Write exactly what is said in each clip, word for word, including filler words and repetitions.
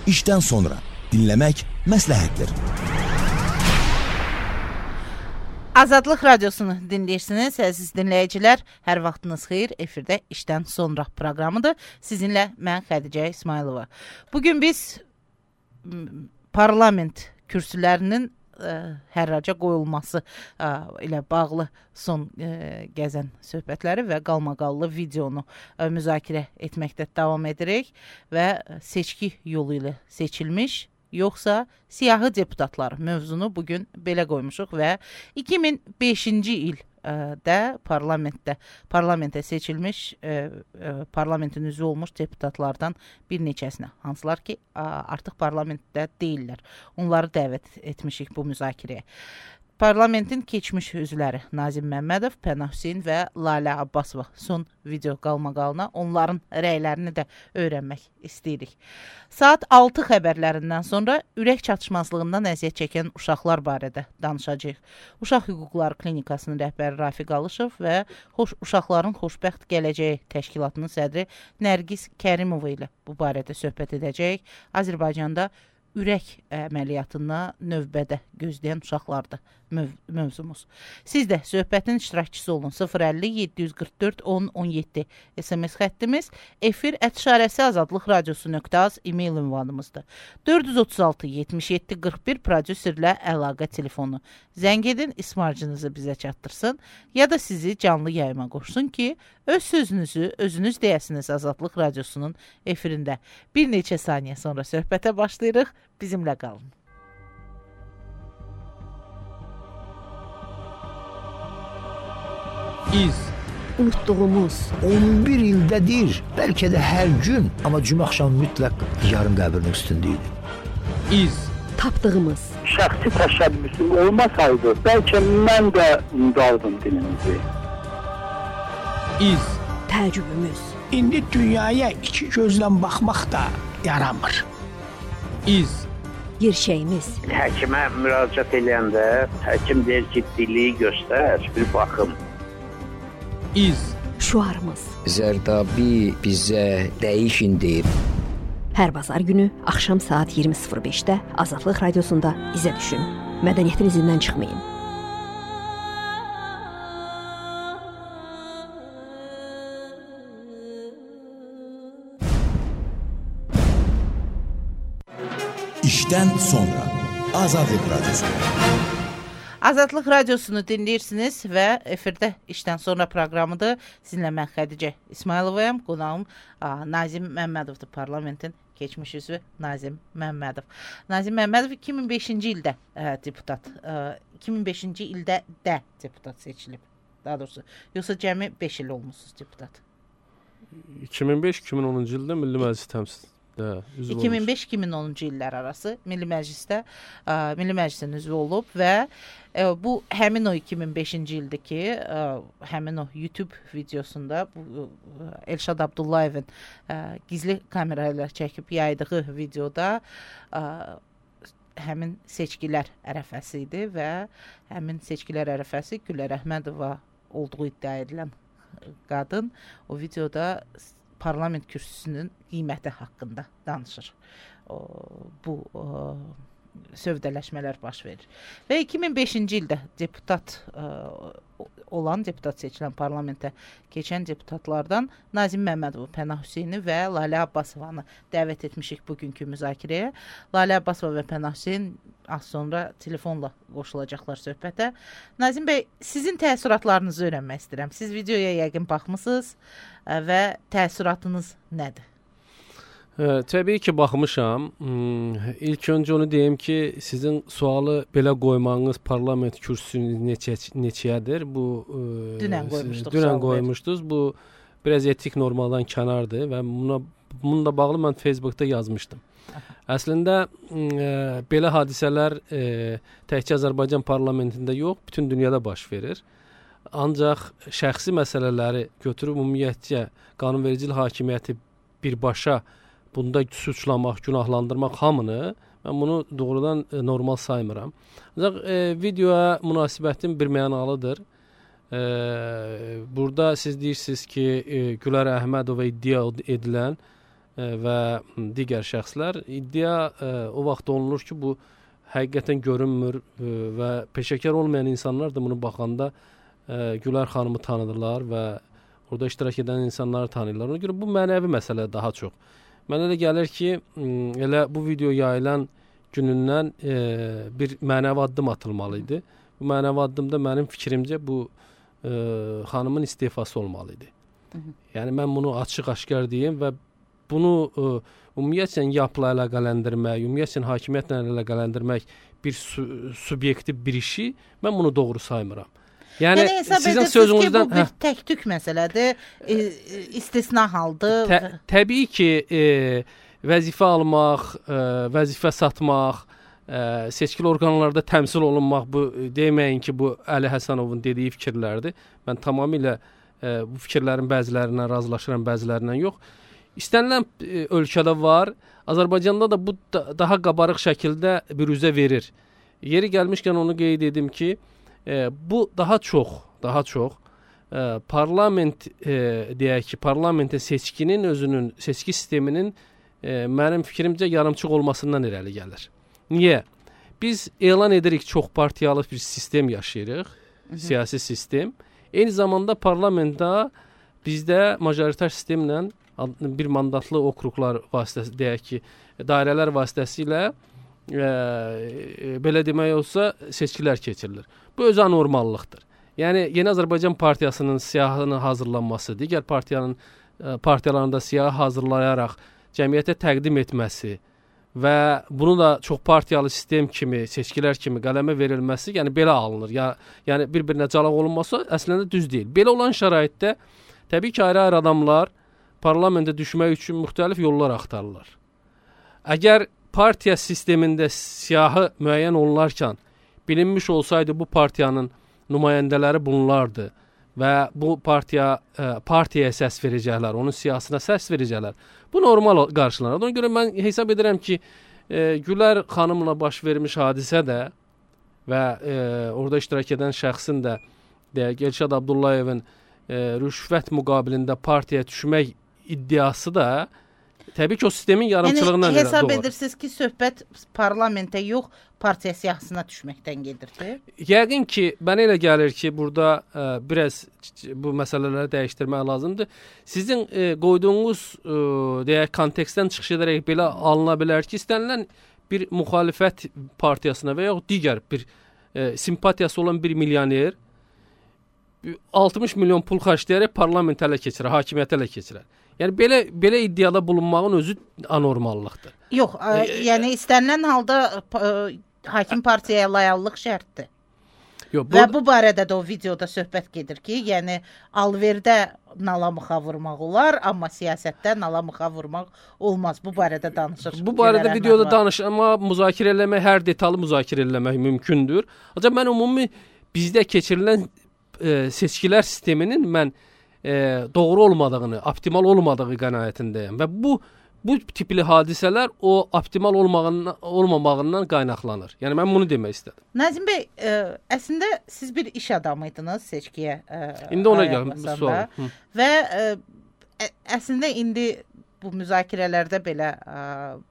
İşdən sonra dinləmək məsləhətdir. Azadlıq Radiosunu dinləyirsiniz, əziz dinləyicilər. Hər vaxtınız xeyir, efirdə işdən sonra proqramıdır. Sizinlə mən Xədicə İsmailova. Bugün biz parlament kürsülərinin ə, hərraca qoyulması ə, ilə bağlı son ə, gəzən söhbətləri və qalmaqallı videonu ə, müzakirə etməkdə davam edirik və seçki yolu ilə seçilmiş yoxsa siyahı deputatlar mövzunu bugün belə qoymuşuq və iki min beşinci ildə parlamentdə parlamentə seçilmiş ə, ə, parlamentin üzvü olmuş deputatlardan bir neçəsinə, hansılar ki artıq parlamentdə deyirlər. Onları dəvət etmişik bu müzakirəyə. Parlamentin keçmiş üzvləri Nazim Məmmədov, Pənah Hüseyn və Lalə Abbasova son video qalmaqalına onların rəylərini də öyrənmək istəyirik. Saat altı xəbərlərindən sonra ürək çatışmazlığından əziyyət çəkən uşaqlar barədə danışacağıq. Uşaq Hüquqları Klinikasının rəhbəri Rafiq Alışov və xoş, Uşaqların Xoşbəxt Gələcəyi Təşkilatının sədri Nərgiz Kərimova ilə bu barədə söhbət edəcəyik. Azərbaycanda ürək əməliyyatına növbədə gözləyən uşaqlardır möv mövzumuz. Siz də söhbətin iştirakçısı olun. sıfır əlli yeddi yüz qırx dörd on on yeddi S M S xəttimiz, efir ət işarəsi azadlıq radiosu nöqtə az e-mail ünvanımızdır. dörd yüz otuz altı yetmiş yeddi qırx bir prodüserlə əlaqə telefonu. Zəng edin, ismarcınızı bizə çatdırsın ya da sizi canlı yayıma qoşsun ki, öz sözünüzü özünüz deyəsiniz Azadlıq radiosunun efirində. Bir neçə saniyə sonra söhbətə başlayırıq. Bizimlə qalın. İz. Unutduğumuz on bir ildədir, bəlkə də hər gün, amma cümə axşamı mütləq yarın qəbrinin üstündə idi. İz. Tapdığımız şəxsi təşəbbüsüm olmasaydı, bəlkə mən də unudardım dilimizi. İz. Təəccübümüz. İndi dünyaya iki gözlə baxmaq da yaramır. İz. Gerçəyimiz. Həkimə müraciət edəndə həkim deyir ki, dili göstər, bir baxım. İz. Şuarımız. Zərdabi bizə dəyişin deyib. Hər bazar günü axşam saat iyirmi sıfır beşdə Azadlıq Radiosunda izə düşün. Mədəniyyətin izindən çıxmayın. İşdən sonra Azadlıq Radiosu. Azadlıq Radiosunu dinləyirsiniz və efirdə işdən sonra proqramıdır. Sizinlə mən Xədicə İsmailovayam, qonağım Nazim Məmmədovdur, parlamentin keçmiş üzvü Nazim Məmmədov. Nazim Məmmədov iki min beşinci ildə ə, deputat, ə, iki min beşinci ildə də deputat seçilib. Daha doğrusu, yoxsa cəmi beş il olmuşsunuz deputat. iki min beş iki min onuncu ildə Milli Məclis təmsil iki min beş iki min onuncu illər arası Milli Məclisdə ə, Milli Məclisin üzvü olub və ə, bu həmin o iki min beşinci ildir ki, ə, həmin o YouTube videosunda bu, ə, Elşad Abdullayevin ə, gizli kamera ilə çəkib yaydığı videoda ə, həmin seçkilər ərəfəsi idi və həmin seçkilər ərəfəsi Gülər Əhmədova olduğu iddia edilən qadın o videoda parlament kürsüsünün qiyməti haqqında danışır. O, bu o, sövdələşmələr baş verir. Və iki min beşinci ildə deputat ə, olan, deputat seçilən parlamentə keçən deputatlardan Nazim Məmmədov, Pənah Hüseyni və Lalə Abbasovanı dəvət etmişik bugünkü müzakirəyə. Lalə Abbasova və Pənah Hüseyn az sonra telefonla qoşulacaqlar söhbətə. Nazim bəy, sizin təəssüratlarınızı öyrənmək istəyirəm. Siz videoya yəqin baxmısınız və təəssüratınız nədir? Hə, təbii ki, baxmışam. İlk öncə onu deyim ki, sizin sualı belə qoymanız parlament kürsüsünün neçə, neçəyədir? Bu dünən qoymuşduq. Dünən qoymuşdunuz. Bu biraz etik normaldan kənardır və buna bununla bağlı mən Facebookda yazmışdım. Əslində e, belə hadisələr e, təkcə Azərbaycan parlamentində yox, bütün dünyada baş verir. Ancaq şəxsi məsələləri götürüb ümumiyyətcə qanunvericilik hakimiyyəti birbaşa bunda suçlamaq, günahlandırmaq hamını, mən bunu doğrudan e, normal saymıram. Ancaq e, videoya münasibətim bir mənalıdır. E, burada siz deyirsiniz ki, e, Gülər Əhmədova iddia edilən və digər şəxslər iddia o vaxt olunur ki, bu həqiqətən görünmür və peşəkar olmayan insanlar da bunu baxanda Gülər xanımı tanıdırlar və orada iştirak edən insanları tanıyırlar. Ona görə bu mənəvi məsələ daha çox. Mənə elə gəlir ki, elə bu video yayılan günündən bir mənəvi addım atılmalı idi. Bu mənəvi addımda mənim fikrimcə bu xanımın istifası olmalı idi. Yəni mən bunu açıq-aşkar deyim və bunu ə, ümumiyyətlə yapla əlaqələndirmək, ümumiyyətlə hakimiyyətlə əlaqələndirmək bir su subyektiv bir işi mən bunu doğru saymıram. Yəni, yəni sizin sözünüzdən ki, bu bir tək-tük məsələdir, e, istisna haldır. Tə, təbii ki, e, vəzifə almaq, e, vəzifə satmaq, e, seçkili orqanlarda təmsil olunmaq, bu deməyin ki, bu Əli Həsənovun dediyi fikirlərdir. Mən tamamilə e, bu fikirlərin bəzilərindən razılaşıram, bəzilərindən yox. İstənilən e, ölkədə var. Azərbaycanda da bu da, daha qabarıq şəkildə büruzə verir. Yeri gəlmişkən onu qeyd edim ki, e, bu daha çox, daha çox e, parlament e, deyək ki, parlamentin seçkinin özünün, seçki sisteminin e, mənim fikrimcə yarımçıq olmasından irəli gəlir. Niyə? Biz elan edirik çox partiyalı bir sistem yaşayırıq, Hı -hı. siyasi sistem. Eyni zamanda parlamentdə bizdə majoritar sistemlə bir mandatlı okruqlar vasitəsi deyək ki, dairələr vasitəsilə e, belə demək olsa seçkilər keçirilir. Bu öz anormallıqdır. Yəni Yeni Azərbaycan Partiyasının siyahının hazırlanması, digər partiyanın e, partiyalarında siyahı hazırlayaraq cəmiyyətə təqdim etməsi və bunu da çox partiyalı sistem kimi, seçkilər kimi qələmə verilməsi, yəni belə alınır. Ya, yəni bir-birinə calaq olunması əslində düz deyil. Belə olan şəraitdə təbii ki, ayrı-ayrı adamlar parlamentə düşmək üçün müxtəlif yollar axtarırlar. Əgər partiya sistemində siyahı müəyyən olunarkən bilinmiş olsaydı bu partiyanın nümayəndələri bunlardır və bu partiya e, partiyaya səs verəcəklər, onun siyasına səs verəcəklər. Bu normal qarşılanır. Ona görə mən hesab edirəm ki, e, Gülər xanımla baş vermiş hadisə də və e, orada iştirak edən şəxsin də deyək Elşad Abdullayevin e, rüşvət müqabilində partiyaya düşmək iddiası da təbii ki, o sistemin yarımçılığından yəni, hesab edirsiniz ki, söhbət parlamentə yox, partiya siyahısına düşməkdən gedirdi? Yəqin ki, mənə elə gəlir ki, burada e, biraz bu məsələləri dəyişdirmək lazımdır. Sizin e, qoyduğunuz e, deyək, kontekstdən çıxış edərək belə alına bilər ki, istənilən bir müxalifət partiyasına və yox digər bir e, simpatiyası olan bir milyoner altmış milyon pul xərcləyərək parlament ələ keçirər, hakimiyyət ələ keçirər. Yəni belə belə iddiada bulunmağın özü anormallıqdır. Yox, ə, e, yəni istənilən halda ə, hakim partiyaya layallıq şərtdir. Yox, bu... Və bu barədə də o videoda söhbət gedir ki, yəni alverdə nalamuxa vurmaq olar, amma siyasətdə nalamuxa vurmaq olmaz. Bu barədə danışır. Bu barədə videoda danışma, müzakirə eləmək, hər detallı müzakirə eləmək mümkündür. Ancaq mən ümumi bizdə keçirilən e, seçkilər sisteminin mən e, doğru olmadığını, optimal olmadığı qənaətindəyəm və bu bu tipli hadisələr o optimal olmağından olmamağından qaynaqlanır. Yəni mən bunu demək istədim. Nazim bəy, ə, əslində siz bir iş adamıydınız seçkiyə. Ə, indi ona gəldim sual. Və ə, ə, əslində indi bu müzakirələrdə belə ə,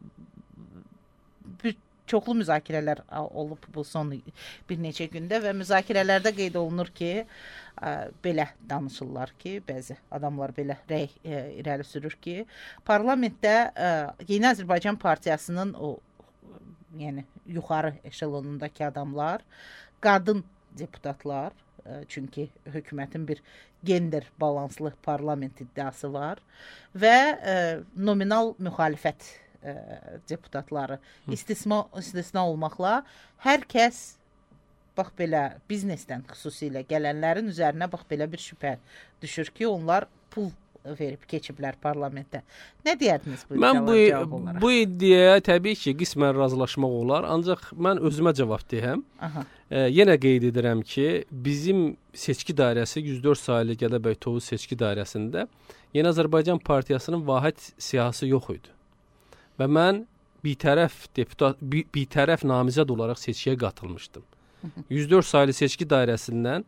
bir çoxlu müzakirələr olub bu son bir neçə gündə və müzakirələrdə qeyd olunur ki, ə, belə danışırlar ki, bəzi adamlar belə rəy ə, irəli sürür ki, parlamentdə ə, Yeni Azərbaycan Partiyasının o yəni yuxarı eşelonundakı adamlar, qadın deputatlar, ə, çünki hökumətin bir gender balanslı parlament iddiası var və ə, nominal müxalifət ə, deputatları istisna istisna olmaqla hər kəs bax belə biznesdən xüsusilə gələnlərin üzərinə bax belə bir şübhə düşür ki, onlar pul verib keçiblər parlamentə. Nə deyərdiniz bu mən bu, bu iddiaya təbii ki, qismən razılaşmaq olar, ancaq mən özümə cavab deyəm. E, yenə qeyd edirəm ki, bizim seçki dairəsi yüz dörd saylı Gədəbəy Tovuz seçki dairəsində Yeni Azərbaycan Partiyasının vahid siyahısı yox idi. Və mən bitərəf deputat, bitərəf namizəd olaraq seçkiyə qatılmışdım. yüz dörd saylı seçki dairəsindən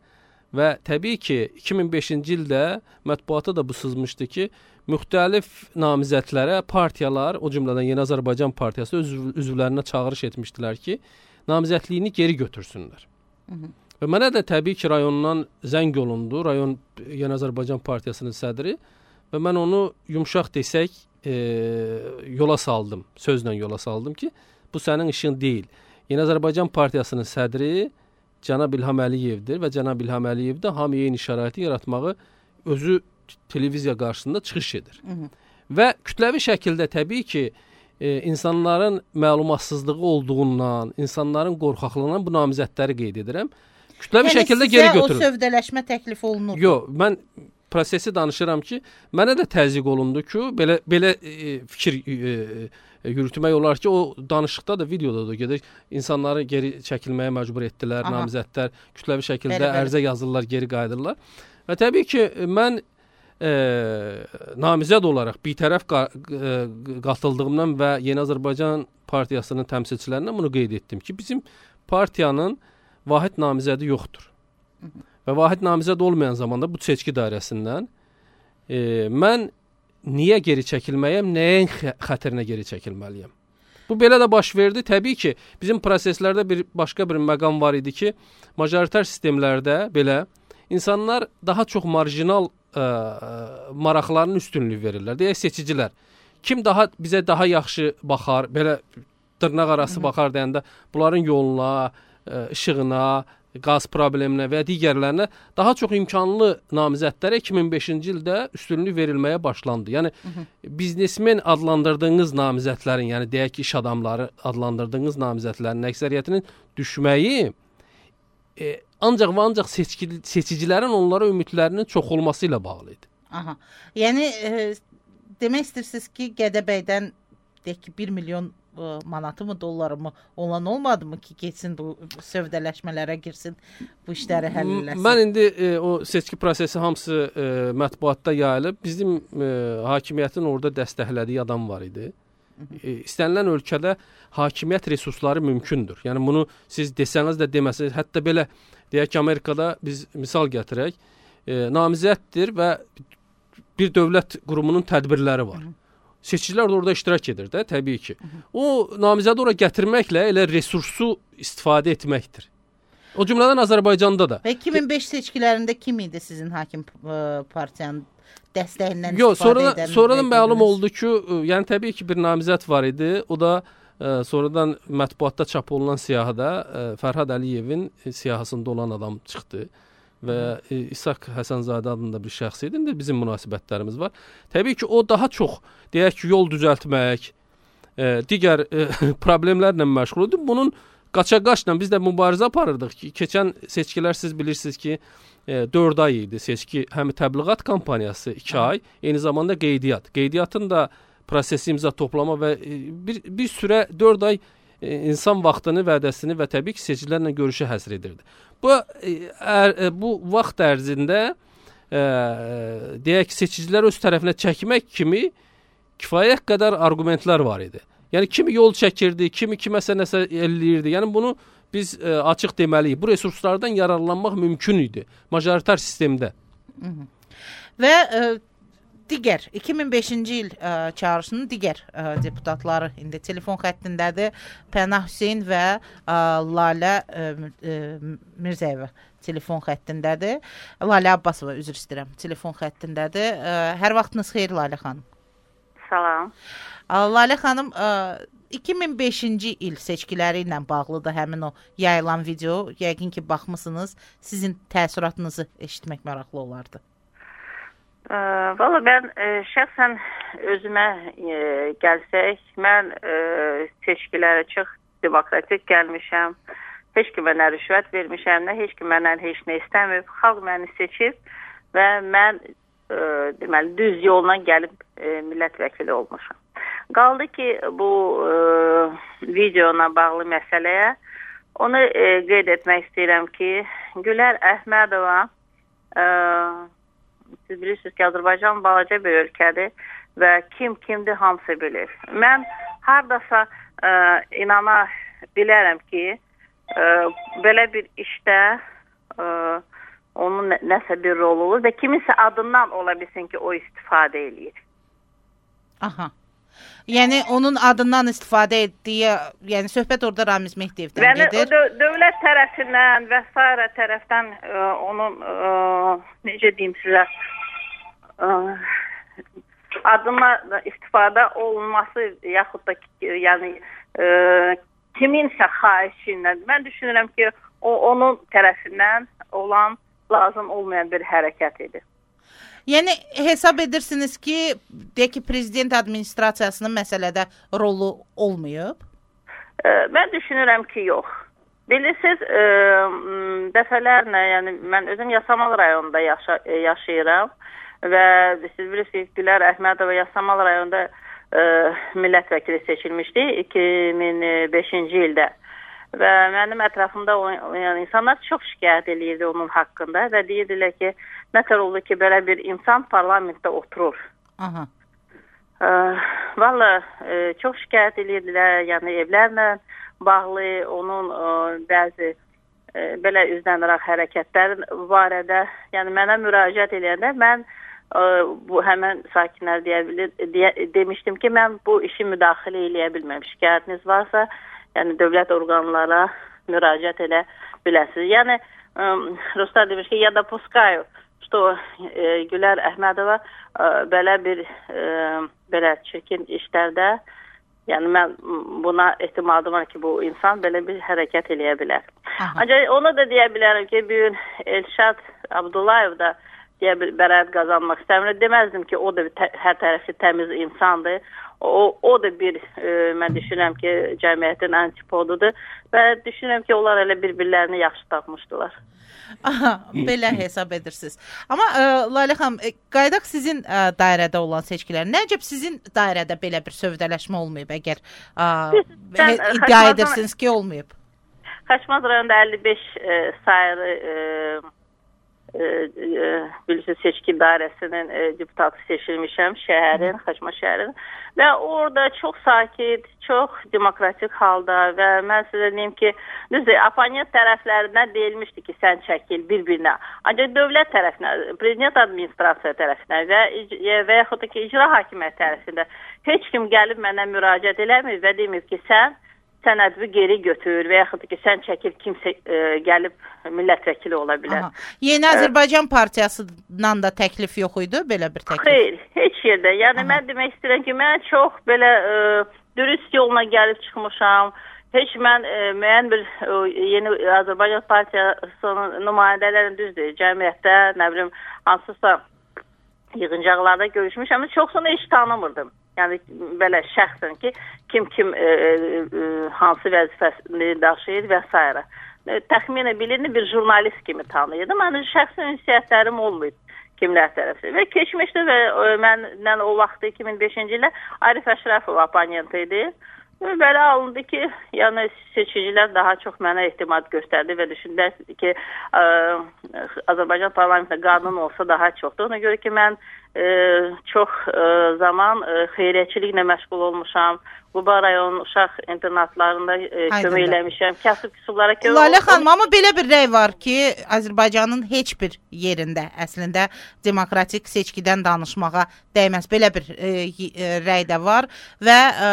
və təbii ki, iki min beşinci ildə mətbuata da bu sızmışdı ki, müxtəlif namizədlərə partiyalar, o cümlədən Yeni Azərbaycan Partiyası üzv üzvlərinə çağırış etmişdilər ki, namizədliyini geri götürsünlər. Hı -hı. Və mənə də təbii ki, rayondan zəng olundu, rayon Yeni Azərbaycan Partiyasının sədri və mən onu yumşaq desək e, yola saldım, sözlə yola saldım ki, bu sənin işin deyil. Yeni Azərbaycan Partiyasının sədri Cənab İlham Əliyevdir və Cənab İlham Əliyev də hamıya eyni şəraiti yaratmağı özü televiziya qarşısında çıxış edir. Hı -hı. Və kütləvi şəkildə təbii ki, e, insanların məlumatsızlığı olduğundan, insanların qorxaqlığından bu namizədləri qeyd edirəm. Kütləvi yəni şəkildə geri götürün. Yəni sizə o sövdələşmə təklif olunur? Yox, mən prosesi danışıram ki, mənə də təzyiq olundu ki, belə belə e, fikir e, e, yürütmək olar ki, o danışıqda da, videoda da gedir, insanları geri çəkilməyə məcbur etdilər, aha, namizədlər kütləvi şəkildə bəli, bəli. ərizə yazırlar, geri qayıdırlar. Və təbii ki, mən e, namizəd olaraq bitərəf qa e, qatıldığımdan və Yeni Azərbaycan Partiyasının təmsilçilərindən bunu qeyd etdim ki, bizim partiyanın vahid namizədi yoxdur. Hı -hı. Və vahid namizəd olmayan zamanda bu seçki dairəsindən e, mən niyə geri çəkilməyəm, nəyin xətrinə geri çəkilməliyəm? Bu belə də baş verdi. Təbii ki, bizim proseslərdə bir başqa bir məqam var idi ki, majoritar sistemlərdə belə insanlar daha çox marjinal ə, maraqlarının üstünlüyü verirlər. Deyək, seçicilər. Kim daha bizə daha yaxşı baxar, belə dırnaq arası Hı -hı. baxar deyəndə bunların yoluna, ə, işığına, qaz probleminə və digərlərinə daha çox imkanlı namizədlərə iki min beşinci ildə üstünlük verilməyə başlandı. Yəni Hı -hı. biznesmen adlandırdığınız namizədlərin, yəni deyək ki, iş adamları adlandırdığınız namizədlərin əksəriyyətinin düşməyi e, ancaq və ancaq seçki, seçicilərin onlara ümidlərinin çox olması ilə bağlı idi. Aha. Yəni e, demək istəyirsiniz ki, Gədəbəydən deyək ki, bir milyon manatı mı, dolları mı olan olmadı mı ki, geçsin bu sövdələşmələrə girsin, bu işləri həll eləsin? Mən indi e, o seçki prosesi hamısı e, mətbuatda yayılıb. Bizim e, hakimiyyətin orada dəstəklədiyi adam var idi. E, istənilən ölkədə hakimiyyət resursları mümkündür. Yəni bunu siz desəniz də deməsəniz, hətta belə deyək ki, Amerikada biz misal gətirək, e, namizəddir və bir dövlət qurumunun tədbirləri var. Hı -hı. Seçicilər də orada iştirak edir də, təbii ki. Hı -hı. O namizədi ora gətirməklə elə resursu istifadə etməkdir. O cümlədən Azərbaycanda da. Və iki min beş seçkilərində kim idi sizin hakim ə, partiyanın dəstəyindən Yo, istifadə sonradan, edən? Sonradan məlum oldu ki, yəni təbii ki, bir namizəd var idi. O da ə, sonradan mətbuatda çap olunan siyahıda ə, Fərhad Əliyevin siyahısında olan adam çıxdı. Və e, İshaq Həsənzadə adında bir şəxs idi. İndi bizim münasibətlərimiz var. Təbii ki, o daha çox deyək ki, yol düzəltmək, e, digər e, problemlərlə məşğul idi. Bunun qaça-qaçla biz də mübarizə aparırdıq ki, keçən seçkilər siz bilirsiniz ki, e, dörd ay idi seçki, həm təbliğat kampaniyası iki ay, eyni zamanda qeydiyyat. Qeydiyyatın da prosesi imza toplama və e, bir, bir sürə dörd ay e, insan vaxtını, vədəsini və təbii ki, seçicilərlə görüşə həsr edirdi. Bu ə, bu vaxt ərzində ə, deyək ki, seçicilər öz tərəfinə çəkmək kimi kifayət qədər arqumentlər var idi. Yəni kimi yol çəkirdi, kimi kiməsə nəsə elləyirdi. Yəni bunu biz ə, açıq deməliyik. Bu resurslardan yararlanmaq mümkün idi majoritar sistemdə. Hı -hı. Və ə, digər iki min beşinci il ə, çağrısının digər ə, deputatları indi telefon xəttindədir. Pənah Hüseyn və ə, Lalə ə, ə, Mirzəyeva telefon xəttindədir. Lalə Abbasova, üzr istəyirəm, telefon xəttindədir. Ə, hər vaxtınız xeyir Lalə xanım. Salam. Ə, Lalə xanım, ə, iki min beşinci il seçkiləri ilə bağlıdır həmin o yayılan video. Yəqin ki, baxmısınız. Sizin təəssüratınızı eşitmək maraqlı olardı. Valla mən e, şəxsən özümə e, gəlsək, mən e, seçkilərə çox demokratik gəlmişəm. Heç ki mənə rüşvət vermişəm, nə heç ki məndən heç nə istəməyib. Xalq məni seçib və mən e, deməli düz yolla gəlib e, millət vəkili olmuşam. Qaldı ki, bu e, videona bağlı məsələyə onu e, qeyd etmək istəyirəm ki, Gülər Əhmədova e, siz bilirsiniz ki, Azərbaycan balaca bir ölkədir və kim kimdir hamısı bilir. Mən hardasa e, inana bilərəm ki, e, belə bir işdə e, onun nəsə bir rolu olur və kiminsə adından ola bilsin ki, o istifadə eləyir. Aha. Yəni onun adından istifadə etdiyi, yəni söhbət orada Ramiz Mehdiyevdən yəni, gedir. Dö dövlət tərəfindən və s. tərəfdən ə, onun ə, necə deyim sizə ə, adına istifadə olunması yaxud da yəni ə, kiminsə xahişindən mən düşünürəm ki, o onun tərəfindən olan lazım olmayan bir hərəkət edir. Yəni hesab edirsiniz ki, deyək ki, prezident administrasiyasının məsələdə rolu olmayıb? E, mən düşünürəm ki, yox. Bilirsiniz, e, dəfələrlə, yəni mən özüm Yasamal rayonunda yaşa yaşayıram və siz bilirsiniz, Gülər Əhmədova Yasamal rayonunda e, millət vəkili seçilmişdi iki min beşinci ildə. Və mənim ətrafımda yəni, insanlar çox şikayət edirdi onun haqqında və deyirdilər ki, nətər oldu ki, belə bir insan parlamentdə oturur. Aha. E, Valla e, çox şikayət edirdilər, yəni evlərlə bağlı onun e, bəzi e, belə üzlənərək hərəkətlərin barədə, yəni mənə müraciət edəndə mən e, bu həmən sakinlər deyə bilir, deyə, demişdim ki, mən bu işi müdaxilə eləyə bilməm. Şikayətiniz varsa, yəni dövlət orqanlara müraciət edə biləsiniz. Yəni Ruslar demiş ki, ya da puskayu, что e, Gülər Əhmədova e, belə bir e, belə çirkin işlərdə, yəni mən buna ehtimadım var ki, bu insan belə bir hərəkət eləyə bilər. Aha. Ancaq onu da deyə bilərəm ki, bugün Elşad Abdullayev da deyə bəraət qazanmaq istəmir. Deməzdim ki, o da tə hər tərəfli təmiz insandır. O, o da bir, e, mən düşünürəm ki, cəmiyyətin antipodudur və düşünürəm ki, onlar elə bir-birlərini yaxşı tapmışdılar. Aha, belə hesab edirsiniz. Amma e, Lalə xanım, e, qaydaq sizin e, dairədə olan seçkilər. Nəcəb sizin dairədə belə bir sövdələşmə olmayıb, əgər e, Sən, iddia Xaçmaz edirsiniz ki, olmayıb? Xaçmaz rayonunda əlli beş e, sayılı e, e, e, bilirsiniz, seçki dairəsinin e, deputatı seçilmişəm şəhərin, Xaçmaz şəhərin və orada çox sakit, çox demokratik halda və mən sizə deyim ki, düzdür, oponent tərəflərindən deyilmişdi ki, sən çəkil bir-birinə. Ancaq dövlət tərəfindən, prezident administrasiya tərəfindən və, və yaxud da ki, icra hakimiyyət tərəfində heç kim gəlib mənə müraciət eləmir və demir ki, sən sənədvi geri götür və yaxud ki, sən çəkil, kimsə e, gəlib millət vəkili ola bilər. Aha. Yeni Azərbaycan e, Partiyasından da təklif yox idi, belə bir təklif? Xeyr, heç yerdə. Yəni, Aha. mən demək istəyirəm ki, mən çox belə e, dürüst yolla gəlib çıxmışam. Heç mən e, müəyyən bir e, Yeni Azərbaycan Partiyasının nümayəndələrin düzdür, cəmiyyətdə, nə bilim, hansısa yığıncaqlarda görüşmüşəm, çoxsunu heç tanımırdım. Yəni belə şəxsən ki, kim kim e, e, hansı vəzifəsini daşıyır və s. E, təxminən bilinir bir jurnalist kimi tanıyırdım. Mənim şəxsi ünsiyyətlərim olmayıb kimlər tərəfi. Və keçmişdi və e, məndən o vaxt iki min beşinci ildə Arif Əşrəfov oponent idi. Belə alındı ki, yəni seçicilər daha çox mənə ehtimad göstərdi və düşündilər ki, ə, Azərbaycan parlamentində qanun olsa daha çoxdur. Ona görə ki, mən ə, çox ə, zaman ə, xeyriyyətçiliklə məşğul olmuşam. Quba rayon uşaq internatlarında ə, kömək eləmişəm. Kasıb küsublara kömək olmuşam. Lalə xanım, amma belə bir rəy var ki, Azərbaycanın heç bir yerində əslində demokratik seçkidən danışmağa dəyməz. Belə bir ə, rəy də var və ə,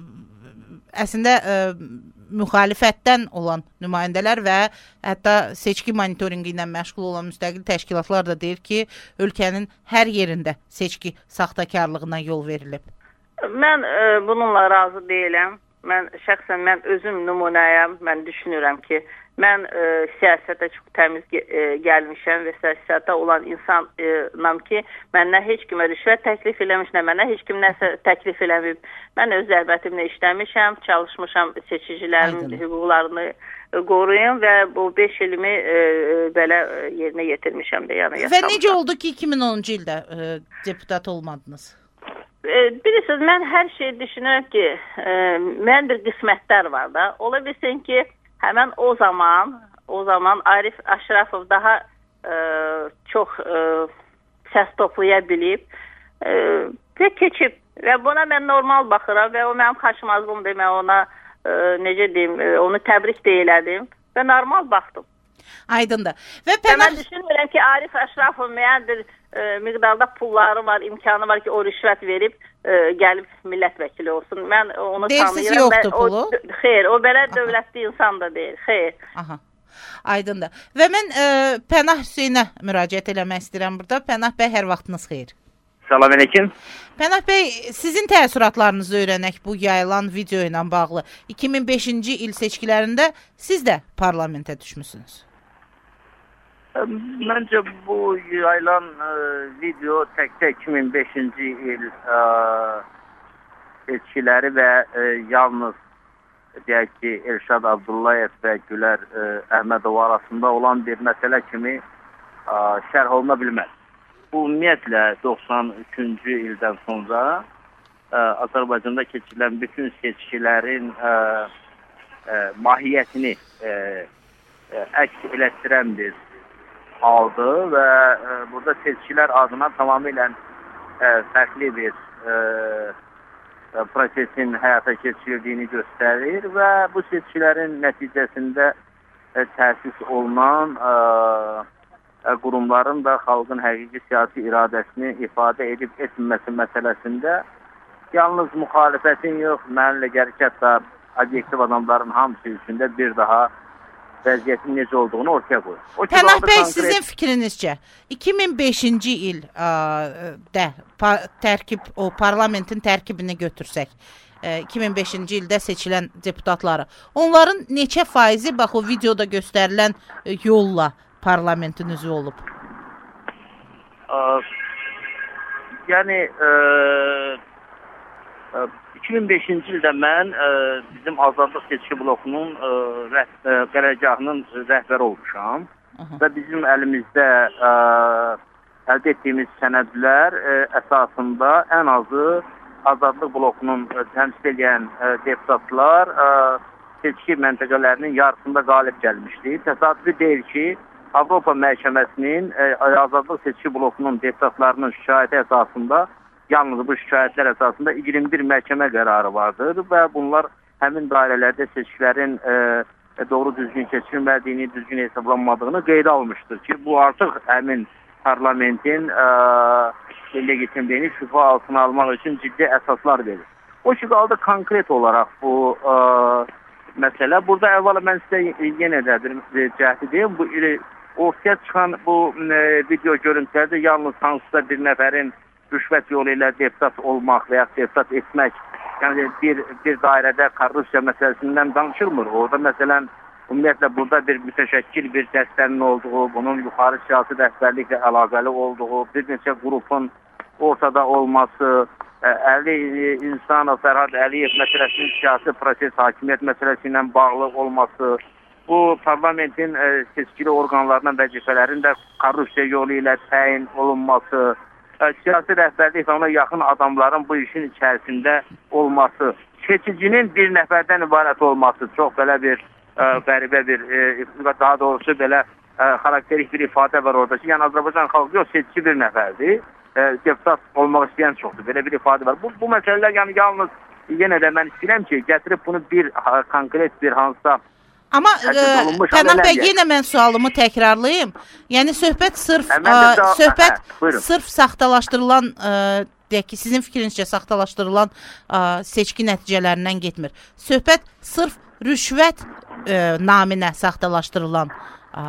əslində ə, müxalifətdən olan nümayəndələr və hətta seçki monitorinqi ilə məşğul olan müstəqil təşkilatlar da deyir ki, ölkənin hər yerində seçki saxtakarlığına yol verilib. Mən ə, bununla razı deyiləm. Mən şəxsən mən özüm nümunəyəm. Mən düşünürəm ki, mən ə, siyasətə çox təmiz ə, gəlmişəm və siyasətdə olan insanam ki, məndən heç kimə rüşvət təklif eləmiş, nə mənə heç kim nəsə təklif eləməyib. Mən öz zəhmətimlə işləmişəm, çalışmışam seçicilərin Aydın. hüquqlarını qoruyum və bu beş ilimi ə, belə yerinə yetirmişəm də. Yəni, və necə oldu ki, iki min onuncu ildə ə, deputat olmadınız? Bilirsiniz, mən hər şeyi düşünürəm ki, ə, mən bir qismətlər var da. Ola bilsin ki, həmən o zaman, o zaman Arif Əşrəfov daha ə, çox ə, səs toplaya bilib ə, və keçib. Və buna mən normal baxıram və o mənim xaçmazlığımdır. Mən ona ə, necə deyim, ə, onu təbrik də elədim və normal baxdım. Aydındır. Və Pənah... Mən düşünmürəm ki, Arif Əşrafov müəyyən e, miqdarda pulları var, imkanı var ki, o rüşvət verib e, gəlib millət vəkili olsun. Mən onu Deyirsiz tanıyıram. Yoxdur mən, pulu? O, xeyr, o belə dövlətli insan da deyil. Xeyr. Aha. Aydındır. Və mən e, Pənah Hüseynə müraciət eləmək istəyirəm burada. Pənah bəy, hər vaxtınız xeyir. Salam əleykum. Pənah bəy, sizin təəssüratlarınızı öyrənək bu yayılan video ilə bağlı. iki min beşinci il seçkilərində siz də parlamentə düşmüsünüz. Məncə bu yayılan e, video təkcə iki min beşinci il e, seçkiləri və e, yalnız deyək ki, Elşad Abdullayev və Gülər e, Əhmədov arasında olan bir məsələ kimi e, şərh oluna bilməz. Bu ümumiyyətlə doxsan üçüncü ildən sonra e, Azərbaycanda keçirilən bütün seçkilərin e, e, mahiyyətini e, e, əks elətdirən bir aldı və e, burada seçkilər adına tamamilə e, fərqli bir e, prosesin həyata keçirildiyini göstərir və bu seçkilərin nəticəsində e, təsis olunan e, e, qurumların da xalqın həqiqi siyasi iradəsini ifadə edib etməməsi məsələsində yalnız müxalifətin yox, mənimlə gəlir ki, hətta obyektiv adamların hamısı üçündə bir daha vəziyyətin necə olduğunu ortaya qoyur. Pənah bəy, konkret... sizin fikrinizcə iki min beşinci ildə tərkib, o parlamentin tərkibini götürsək, ə, iki min beşinci ildə seçilən deputatları, onların neçə faizi bax o videoda göstərilən yolla parlamentin üzvü olub? Ə, yəni ə, ə, iki min beşinci ildə mən ə, bizim Azadlıq Seçki Blokunun ə, rəh, ə, qərargahının rəhbəri olmuşam. Aha. Və bizim əlimizdə ə, əldə etdiyimiz sənədlər ə, əsasında ən azı Azadlıq Blokunun ə, təmsil edən ə, deputatlar ə, seçki məntəqələrinin yarısında qalib gəlmişdi. Təsadüfi deyil ki, Avropa Məhkəməsinin ə, Azadlıq Seçki Blokunun deputatlarının şikayəti əsasında yalnız bu şikayətlər əsasında iyirmi bir məhkəmə qərarı vardır və bunlar həmin dairələrdə seçkilərin e, doğru düzgün keçirilmədiyini, düzgün hesablanmadığını qeydə almışdır ki, bu artıq həmin parlamentin e, legitimliyini şübhə altına almaq üçün ciddi əsaslar verir. O ki, qaldı konkret olaraq bu e, məsələ. Burada əvvəla mən sizə yenə də bir cəhdi deyim. Bu ortaya çıxan bu e, video görüntülərdə yalnız hansısa bir nəfərin rüşvət yolu ilə deputat olmaq və ya deputat etmək, yəni bir, bir dairədə korrupsiya məsələsindən danışılmır. Orada məsələn, ümumiyyətlə burada bir mütəşəkkil bir dəstənin olduğu, bunun yuxarı siyasi rəhbərliklə əlaqəli olduğu, bir neçə qrupun ortada olması, Əli İnsanov, Fərhad Əliyev məsələsinin siyasi proses hakimiyyət məsələsi ilə bağlı olması, bu parlamentin e, seçkili orqanlarının vəzifələrin də korrupsiya yolu ilə təyin olunması, siyasi rəhbərlik və ona yaxın adamların bu işin içərisində olması, seçicinin bir nəfərdən ibarət olması çox belə bir ə, qəribə bir, ə, daha doğrusu belə ə, xarakterik bir ifadə var orada ki, yəni Azərbaycan xalqı yox, seçici bir nəfərdir, ə, deputat olmaq istəyən çoxdur, belə bir ifadə var. Bu, bu məsələlər yəni yalnız yenə də mən istəyirəm ki, gətirib bunu bir ə, konkret bir hansısa Amma Pənah bəy, yenə mən sualımı təkrarlayım. Yəni söhbət sırf ə, ə, söhbət hə, sırf saxtalaşdırılan ə, deyək ki, sizin fikrinizcə saxtalaşdırılan ə, seçki nəticələrindən getmir. Söhbət sırf rüşvət ə, naminə saxtalaşdırılan ə,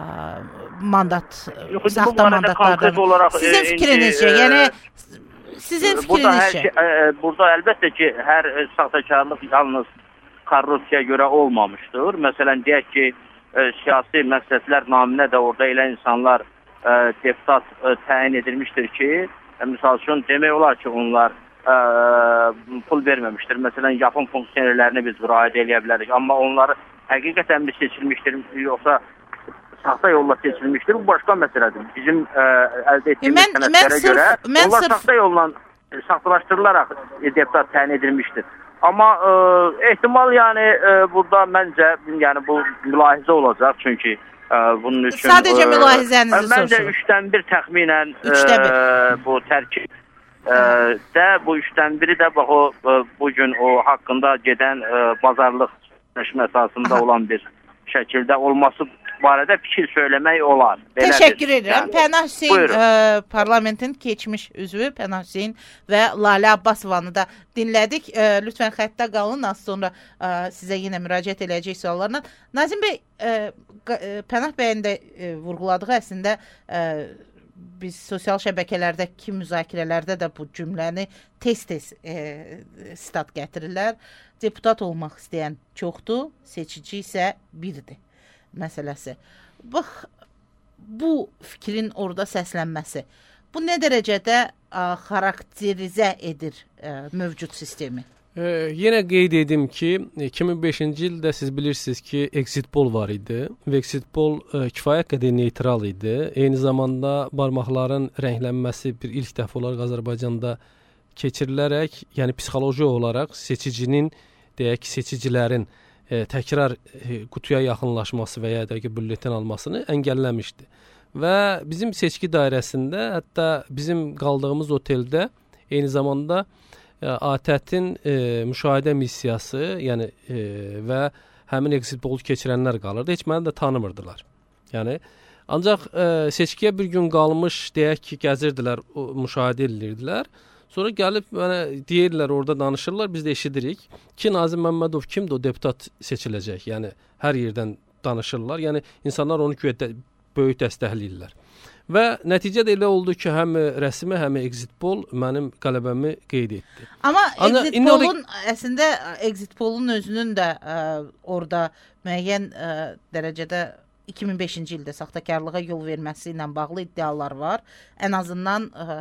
mandat, Yox, saxta mandatlardan. Olaraq, sizin fikrinizcə, e, yəni sizin fikrinizcə. Burada, hər, ə, burada əlbəttə ki, hər saxtakarlıq yalnız korrupsiya görə olmamışdır. Məsələn, deyək ki, e, siyasi məqsədlər naminə də orada elə insanlar e, deputat e, təyin edilmişdir ki, e, misal üçün demək olar ki, onlar e, pul verməmişdir. Məsələn, yapım funksionerlərini biz müraciət edə bilərik. Amma onları həqiqətən mi seçilmişdir, yoxsa saxta yolla seçilmişdir? Bu başqa məsələdir. Bizim e, əldə etdiyimiz sənədlərə görə onlar sırf... saxta yolla saxtalaşdırılaraq e, deputat təyin edilmişdir. Amma e, ehtimal yəni e, burada məncə yəni bu mülahizə olacaq çünki e, bunun üçün sadəcə e, mülahizənizi soruşuram. Məncə üçdən bir təxminən e, bu tərkib e, də bu üçdən biri də bax o e, bugün o haqqında gedən e, bazarlıq görüşmə əsasında olan bir şəkildə olması barədə fikir söyləmək olar. Belədir. Təşəkkür edirəm. Yəni, Pənah Hüseyn ə, parlamentin keçmiş üzvü Pənah Hüseyn və Lalə Abbasovanı da dinlədik. Ə, lütfən xəttə qalın. Az sonra ə, sizə yenə müraciət edəcək suallarla. Nazim bəy, ə, Pənah bəyin də ə, vurğuladığı əslində ə, biz sosial şəbəkələrdəki müzakirələrdə də bu cümləni tez-tez e, stat gətirirlər. Deputat olmaq istəyən çoxdur, seçici isə birdir məsələsi. Bax, bu fikrin orada səslənməsi, bu nə dərəcədə ə, xarakterizə edir ə, mövcud sistemi? E, yenə qeyd edim ki, iki min beşinci ildə siz bilirsiniz ki, exit poll var idi və exit poll e, kifayət qədər neytral idi. Eyni zamanda barmaqların rənglənməsi bir ilk dəfə olaraq Azərbaycanda keçirilərək, yəni psixoloji olaraq seçicinin, deyək ki, seçicilərin e, təkrar e, qutuya yaxınlaşması və ya da ki, bülletin almasını əngəlləmişdi. Və bizim seçki dairəsində, hətta bizim qaldığımız oteldə eyni zamanda A T Ə-tin e, müşahidə missiyası, yəni e, və həmin exit poll keçirənlər qalırdı. Heç məni də tanımırdılar. Yəni ancaq e, seçkiyə bir gün qalmış deyək ki, gəzirdilər, o, müşahidə edirdilər. Sonra gəlib mənə deyirlər, orada danışırlar, biz də eşidirik ki, Nazim Məmmədov kimdir, o deputat seçiləcək. Yəni hər yerdən danışırlar. Yəni insanlar onu böyük dəstəkləyirlər. Və nəticədə elə oldu ki, həm rəsmi, həm exit poll mənim qələbəmi qeyd etdi. Amma Ana, exit pollun da... əslində exit pollun özünün də ə, orada müəyyən ə, dərəcədə iki min beşinci ildə saxtakarlığa yol verməsi ilə bağlı iddialar var. Ən azından ə,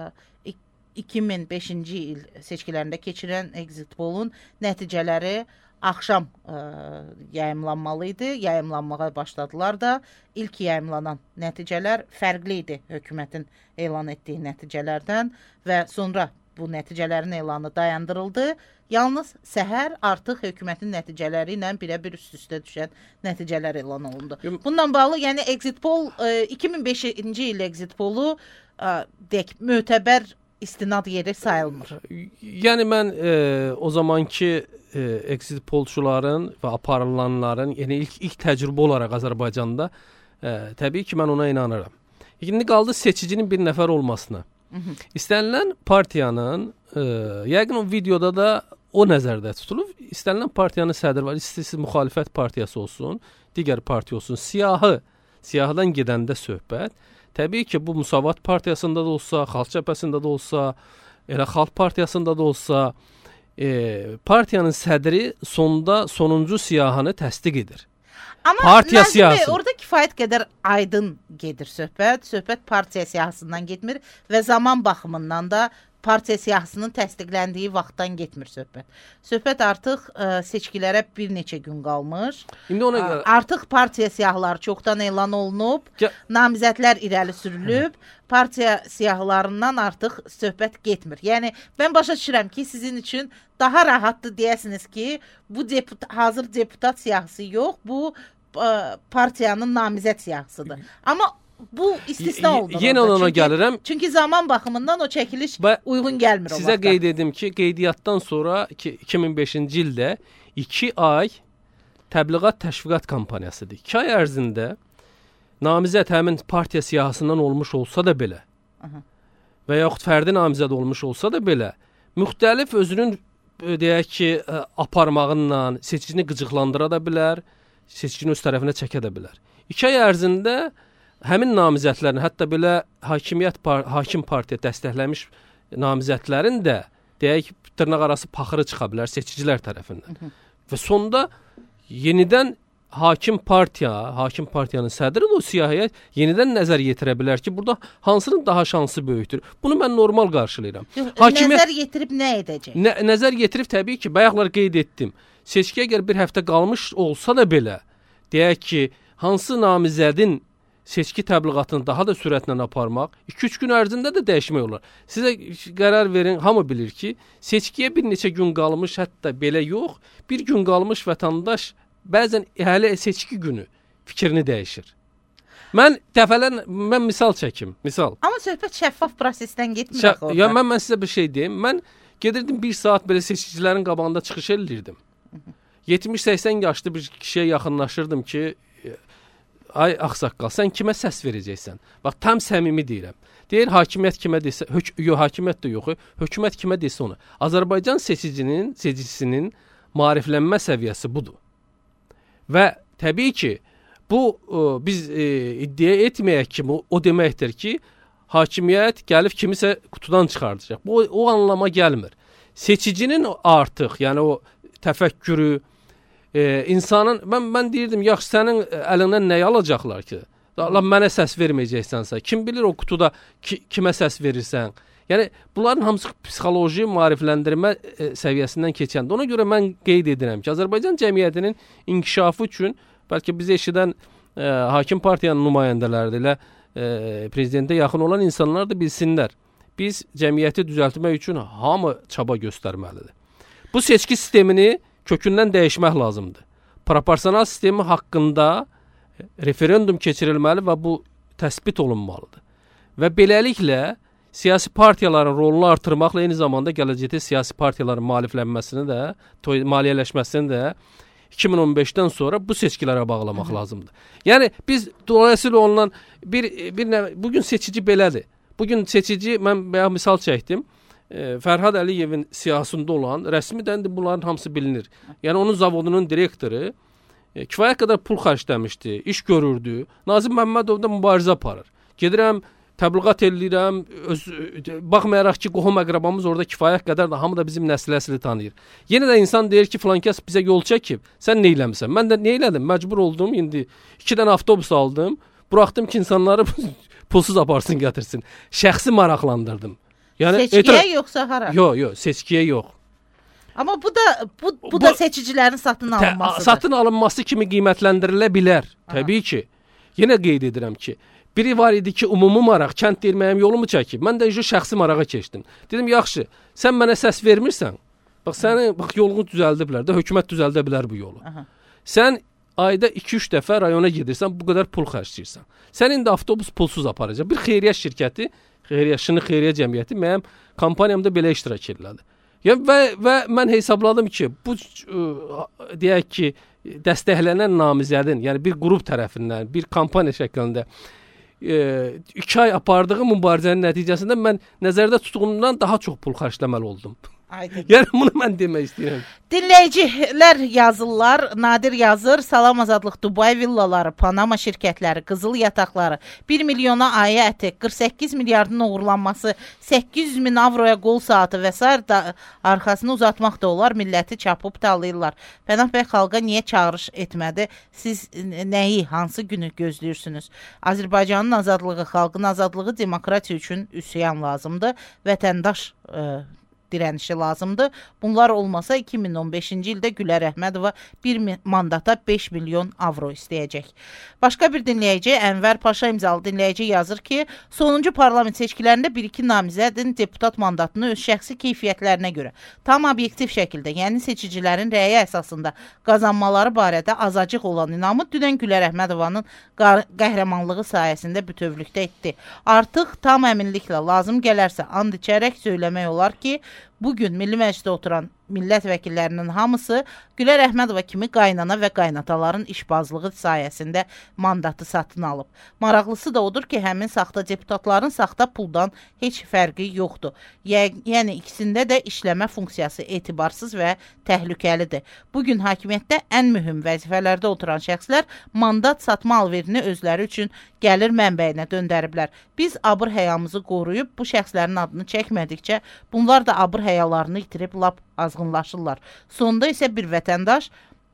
iki min beşinci il seçkilərində keçirilən exit pollun nəticələri axşam ə, yayımlanmalı idi. Yayımlanmağa başladılar da. İlk yayımlanan nəticələr fərqli idi hökumətin elan etdiyi nəticələrdən və sonra bu nəticələrin elanı dayandırıldı. Yalnız səhər artıq hökumətin nəticələri ilə birə-bir üst-üstə düşən nəticələr elan olundu. Bununla bağlı, yəni exit poll ə, iki min beşinci il exit pollu ə, deyək, mötəbər istinad yeri sayılmır. Yəni mən e, o zamanki e, exit pollçuların və aparılanların, yəni ilk ilk təcrübə olaraq Azərbaycanda e, təbii ki, mən ona inanıram. İndi qaldı seçicinin bir nəfər olmasına. Hı -hı. İstənilən partiyanın, e, yəqin o videoda da o nəzərdə tutulub, istənilən partiyanın sədri var, istəsə müxalifət partiyası olsun, digər partiya olsun, siyahı, siyahıdan gedəndə söhbət. Təbii ki, bu Müsavat partiyasında da olsa, Xalq Cəbhəsində də olsa, elə Xalq partiyasında da olsa, e, partiyanın sədri sonda sonuncu siyahını təsdiq edir. Amma partiya Nazim siyahısı. Bəy, orada kifayət qədər aydın gedir söhbət. Söhbət partiya siyahısından getmir və zaman baxımından da partiya siyahısının təsdiqləndiyi vaxtdan getmir söhbət. Söhbət artıq ə, seçkilərə bir neçə gün qalmış. İndi ona görə artıq partiya siyahıları çoxdan elan olunub, Gə namizədlər irəli sürülüb, partiya siyahılarından artıq söhbət getmir. Yəni mən başa düşürəm ki, sizin üçün daha rahatdır deyəsiniz ki, bu deputat, hazır deputat siyahısı yox, bu ə, partiyanın namizəd siyahısıdır. Amma bu istisna oldu. Yenə ona gəlirəm. Çünki zaman baxımından o çəkiliş Bə, uyğun gəlmir o sizə vaxtda. Qeyd edim ki, qeydiyyatdan sonra iki min beşinci ildə iki ay təbliğat təşviqat kampaniyasıdır. iki ay ərzində namizəd həmin partiya siyahısından olmuş olsa da belə, aha, və yaxud fərdi namizəd olmuş olsa da belə, müxtəlif özünün deyək ki, aparmağınla seçicini qıcıqlandıra da bilər, seçicini öz tərəfinə çəkə də bilər. iki ay ərzində həmin namizədlərin, hətta belə hakimiyyət par hakim partiya dəstəkləmiş namizədlərin də deyək dırnaq arası paxırı çıxa bilər seçicilər tərəfindən. Hı -hı. Və sonda yenidən hakim partiya, hakim partiyanın sədri o siyahıya yenidən nəzər yetirə bilər ki, burada hansının daha şansı böyükdür. Bunu mən normal qarşılayıram. Yox, hakimiyyət nəzər yetirib nə edəcək? Nə, nəzər yetirib təbii ki, bayaqlar qeyd etdim. Seçkiyə əgər bir həftə qalmış olsa da belə, deyək ki, hansı namizədin seçki təbliğatını daha da sürətlə aparmaq iki üç gün ərzində də dəyişmək olar. Sizə qərar verin, hamı bilir ki, seçkiyə bir neçə gün qalmış, hətta belə yox, bir gün qalmış vətəndaş bəzən hələ seçki günü fikrini dəyişir. Mən dəfələr, mən misal çəkim, misal. Amma söhbət şəffaf prosesdən getmir Şə axı. Ya mən, mən sizə bir şey deyim, mən gedirdim bir saat belə seçicilərin qabağında çıxış edirdim. yetmiş səksən yaşlı bir kişiyə yaxınlaşırdım ki, ay ağsaqqal, sən kimə səs verəcəksən? Bax, tam səmimi deyirəm. Deyir, hakimiyyət kimə desə, hök yox, hakimiyyət də yox, hökumət kimə desə onu. Azərbaycan seçicinin, seçicisinin maariflənmə səviyyəsi budur. Və təbii ki, bu ə, biz ə, iddia etməyək ki, o, o deməkdir ki, hakimiyyət gəlib kimisə qutudan çıxardacaq. Bu o anlama gəlmir. Seçicinin artıq, yəni o təfəkkürü, e, insanın, mən, mən deyirdim, yaxşı, sənin əlindən nəyi alacaqlar ki? Allah, mənə səs verməyəcəksənsə, kim bilir o qutuda ki, kimə səs verirsən? Yəni, bunların hamısı psixoloji maarifləndirmə e, səviyyəsindən keçəndə. Ona görə mən qeyd edirəm ki, Azərbaycan cəmiyyətinin inkişafı üçün, bəlkə bizi eşidən e, hakim partiyanın nümayəndələri ilə e, prezidentə yaxın olan insanlar da bilsinlər. Biz cəmiyyəti düzəltmək üçün hamı çaba göstərməlidir. Bu seçki sistemini kökündən dəyişmək lazımdır. Proporsional sistemi haqqında referendum keçirilməli və bu təsbit olunmalıdır. Və beləliklə siyasi partiyaların rolunu artırmaqla eyni zamanda gələcəkdə siyasi partiyaların maariflənməsini də, maliyyələşməsini də iki min on beşdən sonra bu seçkilərə bağlamaq Hı. lazımdır. Yəni biz dolayısıyla olunan bir bir nə, bugün seçici belədir. Bugün seçici, mən bəyə misal çəkdim, e, Fərhad Əliyevin siyasında olan rəsmidən də bunların hamısı bilinir. Yəni onun zavodunun direktoru e, kifayət qədər pul xərcləmişdi, iş görürdü. Nazim Məmmədov da mübarizə aparır. Gedirəm, təbliğat eləyirəm, öz, baxmayaraq ki, qohum əqrabamız orada kifayət qədər də hamı da bizim nəsil-əsli tanıyır. Yenə də insan deyir ki, filan kəs bizə yol çəkib, sən nə eləmisən? Mən də nə elədim? Məcbur oldum, indi iki dənə avtobus aldım, buraxdım ki, insanları pulsuz aparsın, gətirsin. Şəxsi maraqlandırdım. Yəni seçkiyə etir- yoxsa hara? Yox, yox, seçkiyə yox. Amma bu da bu, bu, bu da seçicilərin satın alınmasıdır. Satın alınması kimi qiymətləndirilə bilər. Aha. Təbii ki. Yenə qeyd edirəm ki, biri var idi ki, ümumi maraq, kənd deyir mənim yolumu çəkib. Mən də şəxsi marağa keçdim. Dedim, yaxşı, sən mənə səs vermirsən, bax səni bax yolunu düzəldiblər də, hökumət düzəldə bilər bu yolu. Aha. Sən ayda iki üç dəfə rayona gedirsən, bu qədər pul xərcləyirsən. Sən indi avtobus pulsuz aparacaq. Bir xeyriyyə şirkəti, xeyriyyə, şını xeyriyyə cəmiyyəti mənim kampaniyamda belə iştirak edirlər. Yəni və və mən hesabladım ki, bu ə, deyək ki, dəstəklənən namizədin, yəni bir qrup tərəfindən, bir kampaniya şəklində e, iki ay apardığı mübarizənin nəticəsində mən nəzərdə tutduğumdan daha çox pul xərcləməli oldum. Aydın. Yəni bunu mən demək istəyirəm. Dinləyicilər yazırlar, Nadir yazır, Salam Azadlıq Dubay villaları, Panama şirkətləri, qızıl yataqları, bir milyona ayə əti, qırx səkkiz milyardın uğurlanması, səkkiz yüz min avroya qol saatı və s. da arxasını uzatmaq da olar, milləti çapıb talayırlar. Pənah bəy xalqa niyə çağırış etmədi? Siz nəyi, hansı günü gözləyirsiniz? Azərbaycanın azadlığı, xalqın azadlığı, demokratiya üçün üsyan lazımdır. Vətəndaş e, dirənişi lazımdır. Bunlar olmasa iki min on beşinci ildə Gülər Əhmədova bir mandata beş milyon avro istəyəcək. Başqa bir dinləyici, Ənvər Paşa imzalı dinləyici yazır ki, sonuncu parlament seçkilərində bir-iki namizədin deputat mandatını öz şəxsi keyfiyyətlərinə görə tam obyektiv şəkildə, yəni seçicilərin rəyi əsasında qazanmaları barədə azacıq olan inamı dünən Gülər Əhmədovanın qəhrəmanlığı sayəsində bütövlükdə etdi. Artıq tam əminliklə lazım gələrsə and içərək söyləmək olar ki, bugün Milli Məclisdə oturan millət vəkillərinin hamısı Gülər Əhmədova kimi qaynana və qaynataların işbazlığı sayəsində mandatı satın alıb. Maraqlısı da odur ki, həmin saxta deputatların saxta puldan heç fərqi yoxdur. Yəni ikisində də işləmə funksiyası etibarsız və təhlükəlidir. Bugün hakimiyyətdə ən mühüm vəzifələrdə oturan şəxslər mandat satma alverini özləri üçün gəlir mənbəyinə döndəriblər. Biz abır həyamızı qoruyub bu şəxslərin adını çəkmədikcə bunlar da abır həyalarını itirib lap azğınlaşırlar. Sonda isə bir vətəndaş,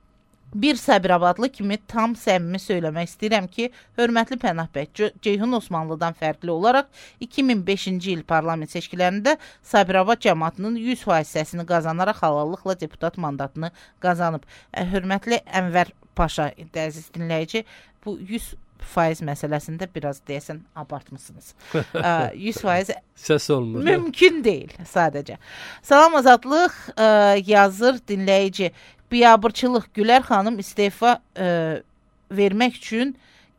bir Səbirabadlı kimi tam səmimi söyləmək istəyirəm ki, hörmətli Pənah bəy, Ceyhun Osmanlıdan fərqli olaraq iki min beşinci il parlament seçkilərində Səbirabad cəmaatının yüz faiz səsini qazanaraq halallıqla deputat mandatını qazanıb. Hörmətli Ənvər Paşa, əziz dinləyici, bu yüz faiz məsələsində biraz deyəsən abartmısınız. yüz faiz səs olmur. Mümkün deyil sadəcə. Salam Azadlıq ə, yazır dinləyici. Biabırçılıq Gülər xanım istefa ə, vermək üçün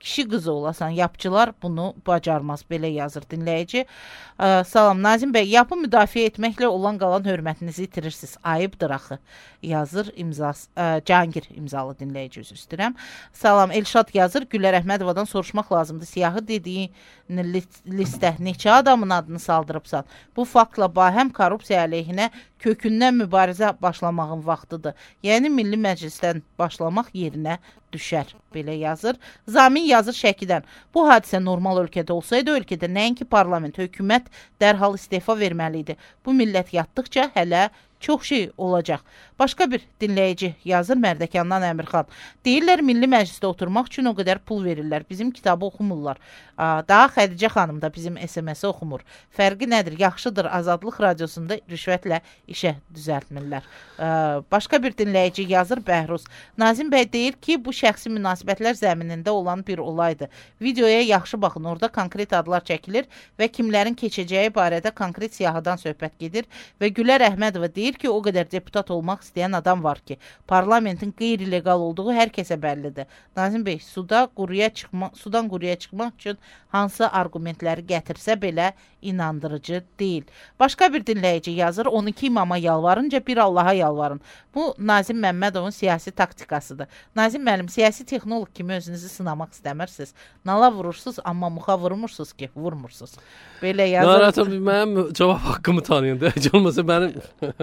kişi qızı olasan, yapıcılar bunu bacarmaz, belə yazır dinləyici. Ə, salam Nazim bəy, yapı müdafiə etməklə olan qalan hörmətinizi itirirsiniz. Ayıbdır axı, yazır imzası, ə, Cangir imzalı dinləyici, üzr istəyirəm. Salam Elşad yazır, Gülər Əhmədovadan soruşmaq lazımdır. Siyahı dediyi listə neçə adamın adını saldırıbsan? Bu faktla bahəm korrupsiya əleyhinə kökündən mübarizə başlamağın vaxtıdır. Yəni Milli Məclisdən başlamaq yerinə düşər, belə yazır. Zamin yazır Şəkidən. Bu hadisə normal ölkədə olsaydı, ölkədə nəinki parlament, hökumət dərhal istefa verməli idi. Bu millət yatdıqca hələ çox şey olacaq. Başqa bir dinləyici yazır Mərdəkandan Əmirxan. Deyirlər Milli Məclisdə oturmaq üçün o qədər pul verirlər. Bizim kitabı oxumurlar. Daha Xədicə xanım da bizim S M S-i oxumur. Fərqi nədir? Yaxşıdır, Azadlıq radiosunda rüşvətlə işə düzəltmirlər. Başqa bir dinləyici yazır Bəhruz. Nazim bəy deyir ki, bu şəxsi münasibətlər zəminində olan bir olaydır. Videoya yaxşı baxın, orada konkret adlar çəkilir və kimlərin keçəcəyi barədə konkret siyahıdan söhbət gedir və Gülər Əhmədova deyir ki, o qədər deputat olmaq istəyən adam var ki, parlamentin qeyri-legal olduğu hər kəsə bəllidir. Nazim bəy, suda quruya çıxma, sudan quruya çıxmaq üçün hansı argumentləri gətirsə belə inandırıcı deyil. Başqa bir dinləyici yazır, on iki imama yalvarınca bir Allaha yalvarın. Bu Nazim Məmmədovun siyasi taktikasıdır. Nazim müəllim, siyasi texnoloq kimi özünüzü sınamaq istəmirsiniz. Nala vurursunuz, amma muxa vurmursunuz ki, vurmursunuz. Belə yazır. Narahat mənim cavab haqqımı tanıyın da, heç olmasa mənim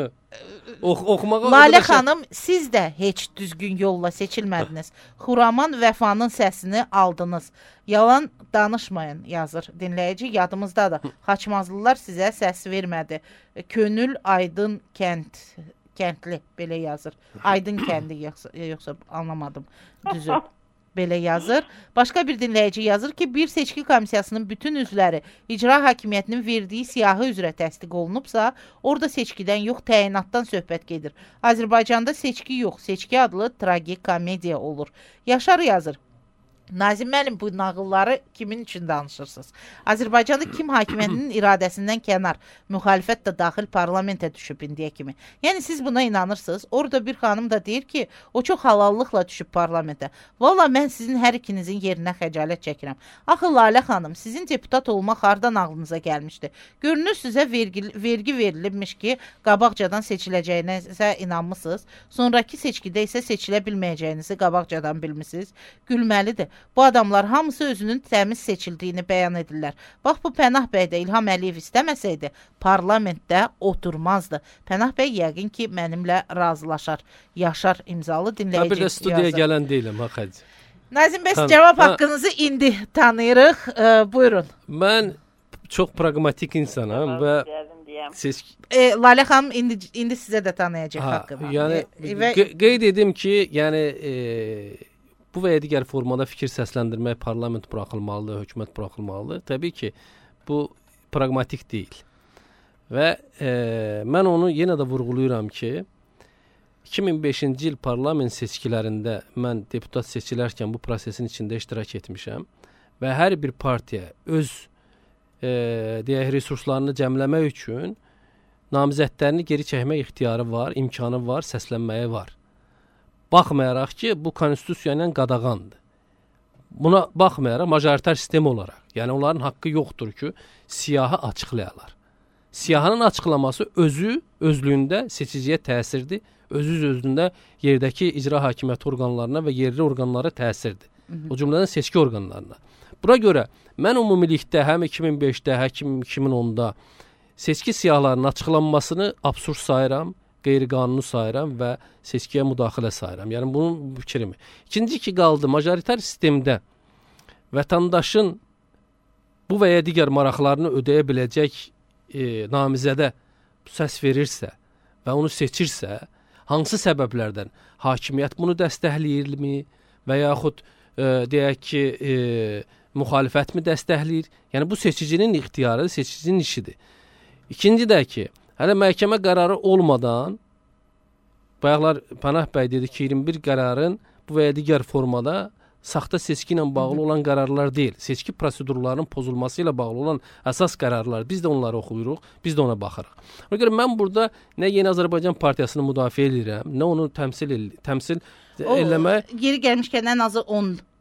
Ox oxumağa Lalə xanım, siz də heç düzgün yolla seçilmədiniz. Xuraman vəfanın səsini aldınız. Yalan danışmayın, yazır dinləyici. Yadımızdadır. Xaçmazlılar sizə səs vermədi. Könül Aydın kənd kəndli belə yazır. Aydın kəndi yoxsa, yoxsa anlamadım düzü. Belə yazır. Başqa bir dinləyici yazır ki, bir seçki komissiyasının bütün üzvləri icra hakimiyyətinin verdiyi siyahı üzrə təsdiq olunubsa, orada seçkidən yox, təyinatdan söhbət gedir. Azərbaycanda seçki yox, seçki adlı tragikomediya olur. Yaşar yazır. Nazim müəllim, bu nağılları kimin üçün danışırsınız? Azərbaycanda kim hakimiyyətinin iradəsindən kənar, müxalifət də daxil parlamentə düşüb indiyə kimi. Yəni siz buna inanırsınız. Orada bir xanım da deyir ki, o çox halallıqla düşüb parlamentə. Valla mən sizin hər ikinizin yerinə xəcalət çəkirəm. Axı Lalə xanım, sizin deputat olmaq hardan ağlınıza gəlmişdi? Görünür sizə vergi, vergi verilibmiş ki, qabaqcadan seçiləcəyinizə inanmısınız. Sonraki seçkidə isə seçilə bilməyəcəyinizi qabaqcadan bilmisiniz. Gülməlidir. Bu adamlar hamısı özünün təmiz seçildiyini bəyan edirlər. Bax, bu Pənah bəy də İlham Əliyev istəməsəydi, parlamentdə oturmazdı. Pənah bəy yəqin ki, mənimlə razılaşar. Yaşar imzalı dinləyici. Bir də studiyaya gələn deyiləm, ha Xədic. Nazim bəy, cavab haqqınızı indi tanıyırıq. E, buyurun. Mən çox pragmatik insanam və seçki... E, Lalə xanım indi, indi sizə də tanıyacaq ha, haqqı var. Yəni, e, və... qeyd edim ki, yəni... E, bu və ya digər formada fikir səsləndirmək parlament buraxılmalıdır, hökumət buraxılmalıdır. Təbii ki, bu pragmatik deyil. Və e, mən onu yenə də vurğulayıram ki, iki min beşinci il parlament seçkilərində mən deputat seçilərkən bu prosesin içində iştirak etmişəm və hər bir partiya öz e, deyək, resurslarını cəmləmək üçün namizədlərini geri çəkmək ixtiyarı var, imkanı var, səslənməyi var. Baxmayaraq ki, bu konstitusiya ilə qadağandır. Buna baxmayaraq majoritar sistem olaraq, yəni onların haqqı yoxdur ki, siyahı açıqlayalar. Siyahının açıqlaması özü özlüyündə seçiciyə təsirdir, özü özündə yerdəki icra hakimiyyəti orqanlarına və yerli orqanlara təsirdir. O cümlədən seçki orqanlarına. Buna görə mən ümumilikdə həm iki min beşdə, həm iki min onda seçki siyahlarının açıqlanmasını absurd sayıram, qeyri-qanuni sayıram və seçkiyə müdaxilə sayıram. Yəni bunun fikrimi. İkinci ki qaldı, majoritar sistemdə vətəndaşın bu və ya digər maraqlarını ödəyə biləcək e, namizədə səs verirsə və onu seçirsə, hansı səbəblərdən hakimiyyət bunu dəstəkləyirmi və yaxud e, deyək ki, e, müxalifətmi dəstəkləyir? Yəni bu seçicinin ixtiyarıdır, seçicinin işidir. İkinci də ki, hələ məhkəmə qərarı olmadan, bayaqlar Pənah bəy dedi ki, iyirmi bir qərarın bu və ya digər formada saxta seçki ilə bağlı olan qərarlar deyil. Seçki prosedurlarının pozulması ilə bağlı olan əsas qərarlar. Biz də onları oxuyuruq, biz də ona baxırıq. Ona görə mən burada nə Yeni Azərbaycan Partiyasını müdafiə edirəm, nə onu təmsil, el təmsil eləmək. Yeri gəlmişkən ən azı on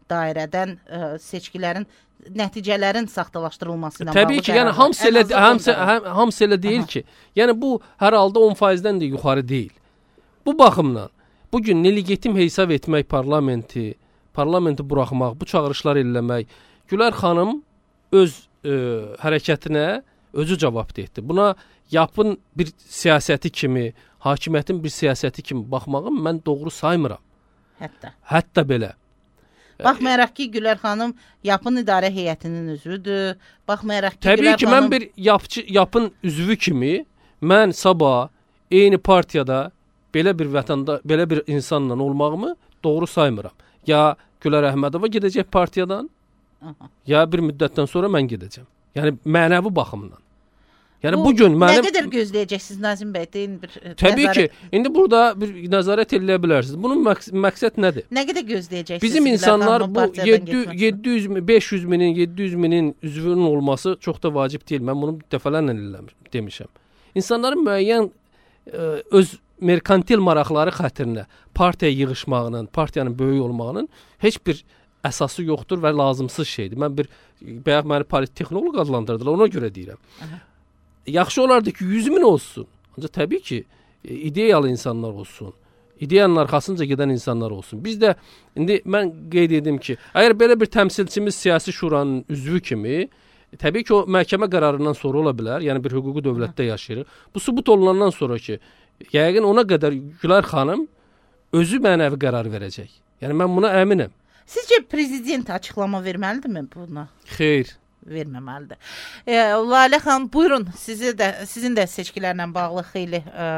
dairədən ə, seçkilərin nəticələrin saxtalaşdırılması ilə Təbii ki, yəni hamısı elə hamısı həm, hamısı elə deyil Aha. ki. Yəni bu hər halda on faizdən də yuxarı deyil. Bu baxımdan bu gün neligitim hesab etmək parlamenti, parlamenti buraxmaq, bu çağırışlar eləmək, Gülər xanım öz ə, hərəkətinə özü cavabdeh etdi. Buna yapın bir siyasəti kimi, hakimiyyətin bir siyasəti kimi baxmağım mən doğru saymıram. Hətta. Hətta belə. Baxmayaraq ki, Gülər xanım yapın idarə heyətinin üzvüdür. Baxmayaraq ki, Təbii Gülər ki, xanım... mən bir yapçı, yapın üzvü kimi mən sabah eyni partiyada belə bir vətanda, belə bir insanla olmağımı doğru saymıram. Ya Gülər Əhmədova gedəcək partiyadan, Aha. ya bir müddətdən sonra mən gedəcəm. Yəni mənəvi baxımdan. Yəni bu, bu gün mənim... Nə qədər gözləyəcəksiniz Nazim bəy? Deyin bir Təbii nəzarət... ki, indi burada bir nəzarət eləyə bilərsiniz. Bunun məqs məqsəd nədir? Nə qədər gözləyəcəksiniz? Bizim insanlar bu yeddi yüz min, beş yüz minin, yeddi yüz minin üzvünün olması çox da vacib deyil. Mən bunu dəfələrlə eləmişəm, demişəm. İnsanların müəyyən ə, öz merkantil maraqları xatirinə partiya yığışmağının, partiyanın böyük olmağının heç bir əsası yoxdur və lazımsız şeydir. Mən bir bayaq məni polittexnoloq adlandırdılar, ona görə deyirəm. Aha. Yaxşı olardı ki, yüz min olsun. Ancaq təbii ki, ideyalı insanlar olsun. İdeyanın arxasınca gedən insanlar olsun. Biz də, indi mən qeyd edim ki, əgər belə bir təmsilçimiz siyasi şuranın üzvü kimi, təbii ki, o məhkəmə qərarından sonra ola bilər. Yəni bir hüquqi dövlətdə yaşayırıq. Bu sübut olunandan sonra ki, yəqin ona qədər Gülər xanım özü mənəvi qərar verəcək. Yəni mən buna əminəm. Sizcə prezident açıqlama verməlidirmi buna? Xeyr. Verməməlidir. E, Lalə xanım, buyurun, sizi də, sizin də seçkilərlə bağlı xeyli e,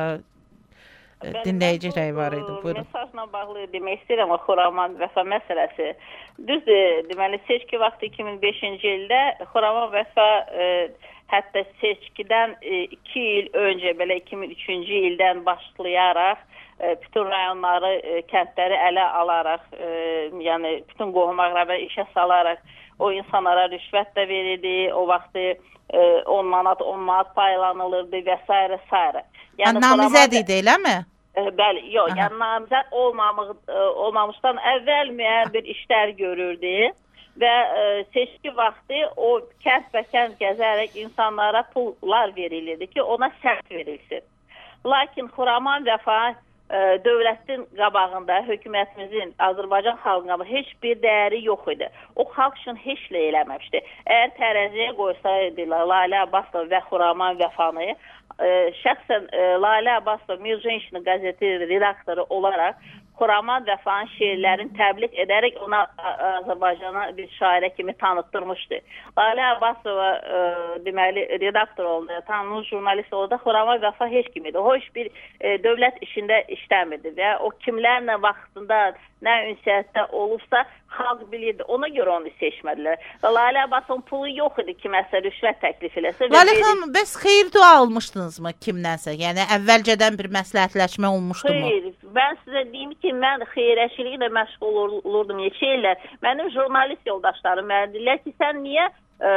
dinləyici rəy var idi. Buyurun. Mesajla bağlı demək istəyirəm, o Xuraman Vəfa məsələsi. Düzdür, deməli, seçki vaxtı iki min beşinci ildə Xuraman Vəfa e, hətta seçkidən e, iki il öncə, belə iki min üçüncü ildən başlayaraq e, bütün rayonları, e, kəndləri ələ alaraq, e, yəni bütün qohum əqrəbə işə salaraq o insanlara rüşvət də verildi, o vaxtı e, on manat, on manat paylanılırdı və s. s. Yəni, namizəd idi, eləmi? E, bəli, yox, yəni namizəd olmamış, e, olmamışdan əvvəl müəyyən bir işlər görürdü və e, seçki vaxtı o kənd və kənd gəzərək insanlara pullar verilirdi ki, ona sərt verilsin. Lakin Xuraman Vəfa dövlətin qabağında, hökumətimizin, Azərbaycan xalqına heç bir dəyəri yox idi. O xalq üçün heç nə eləməmişdi. Əgər tərəziyə qoysaydılar Lalə Abbasova və Xuraman Vəfanı, e, şəxsən e, Lalə Abbasova Mir Jenşinin qəzeti redaktoru olaraq Xuraman Vəfanın şeirlərini təbliğ edərək ona Azərbaycana bir şairə kimi tanıtdırmışdı. Lalə Abbasova e, deməli redaktor oldu, tanınmış jurnalist oldu. Xuraman Vəfa heç kim idi. O heç bir e, dövlət işində işləmirdi və o kimlərlə vaxtında nə ünsiyyətdə olursa xalq bilirdi. Ona görə onu seçmədilər. Lalə Abbasovun pulu yox idi ki, məsələ rüşvət təklif eləsə. Lalə xanım, bəs xeyir dua almışdınızmı kimdənsə? Yəni əvvəlcədən bir məsləhətləşmə olmuşdu mu? Xeyr, mən sizə deyim ki, mən xeyrəçiliklə məşğul olurdum neçə illər. Mənim jurnalist yoldaşlarım mənə deyirlər ki, sən niyə ə,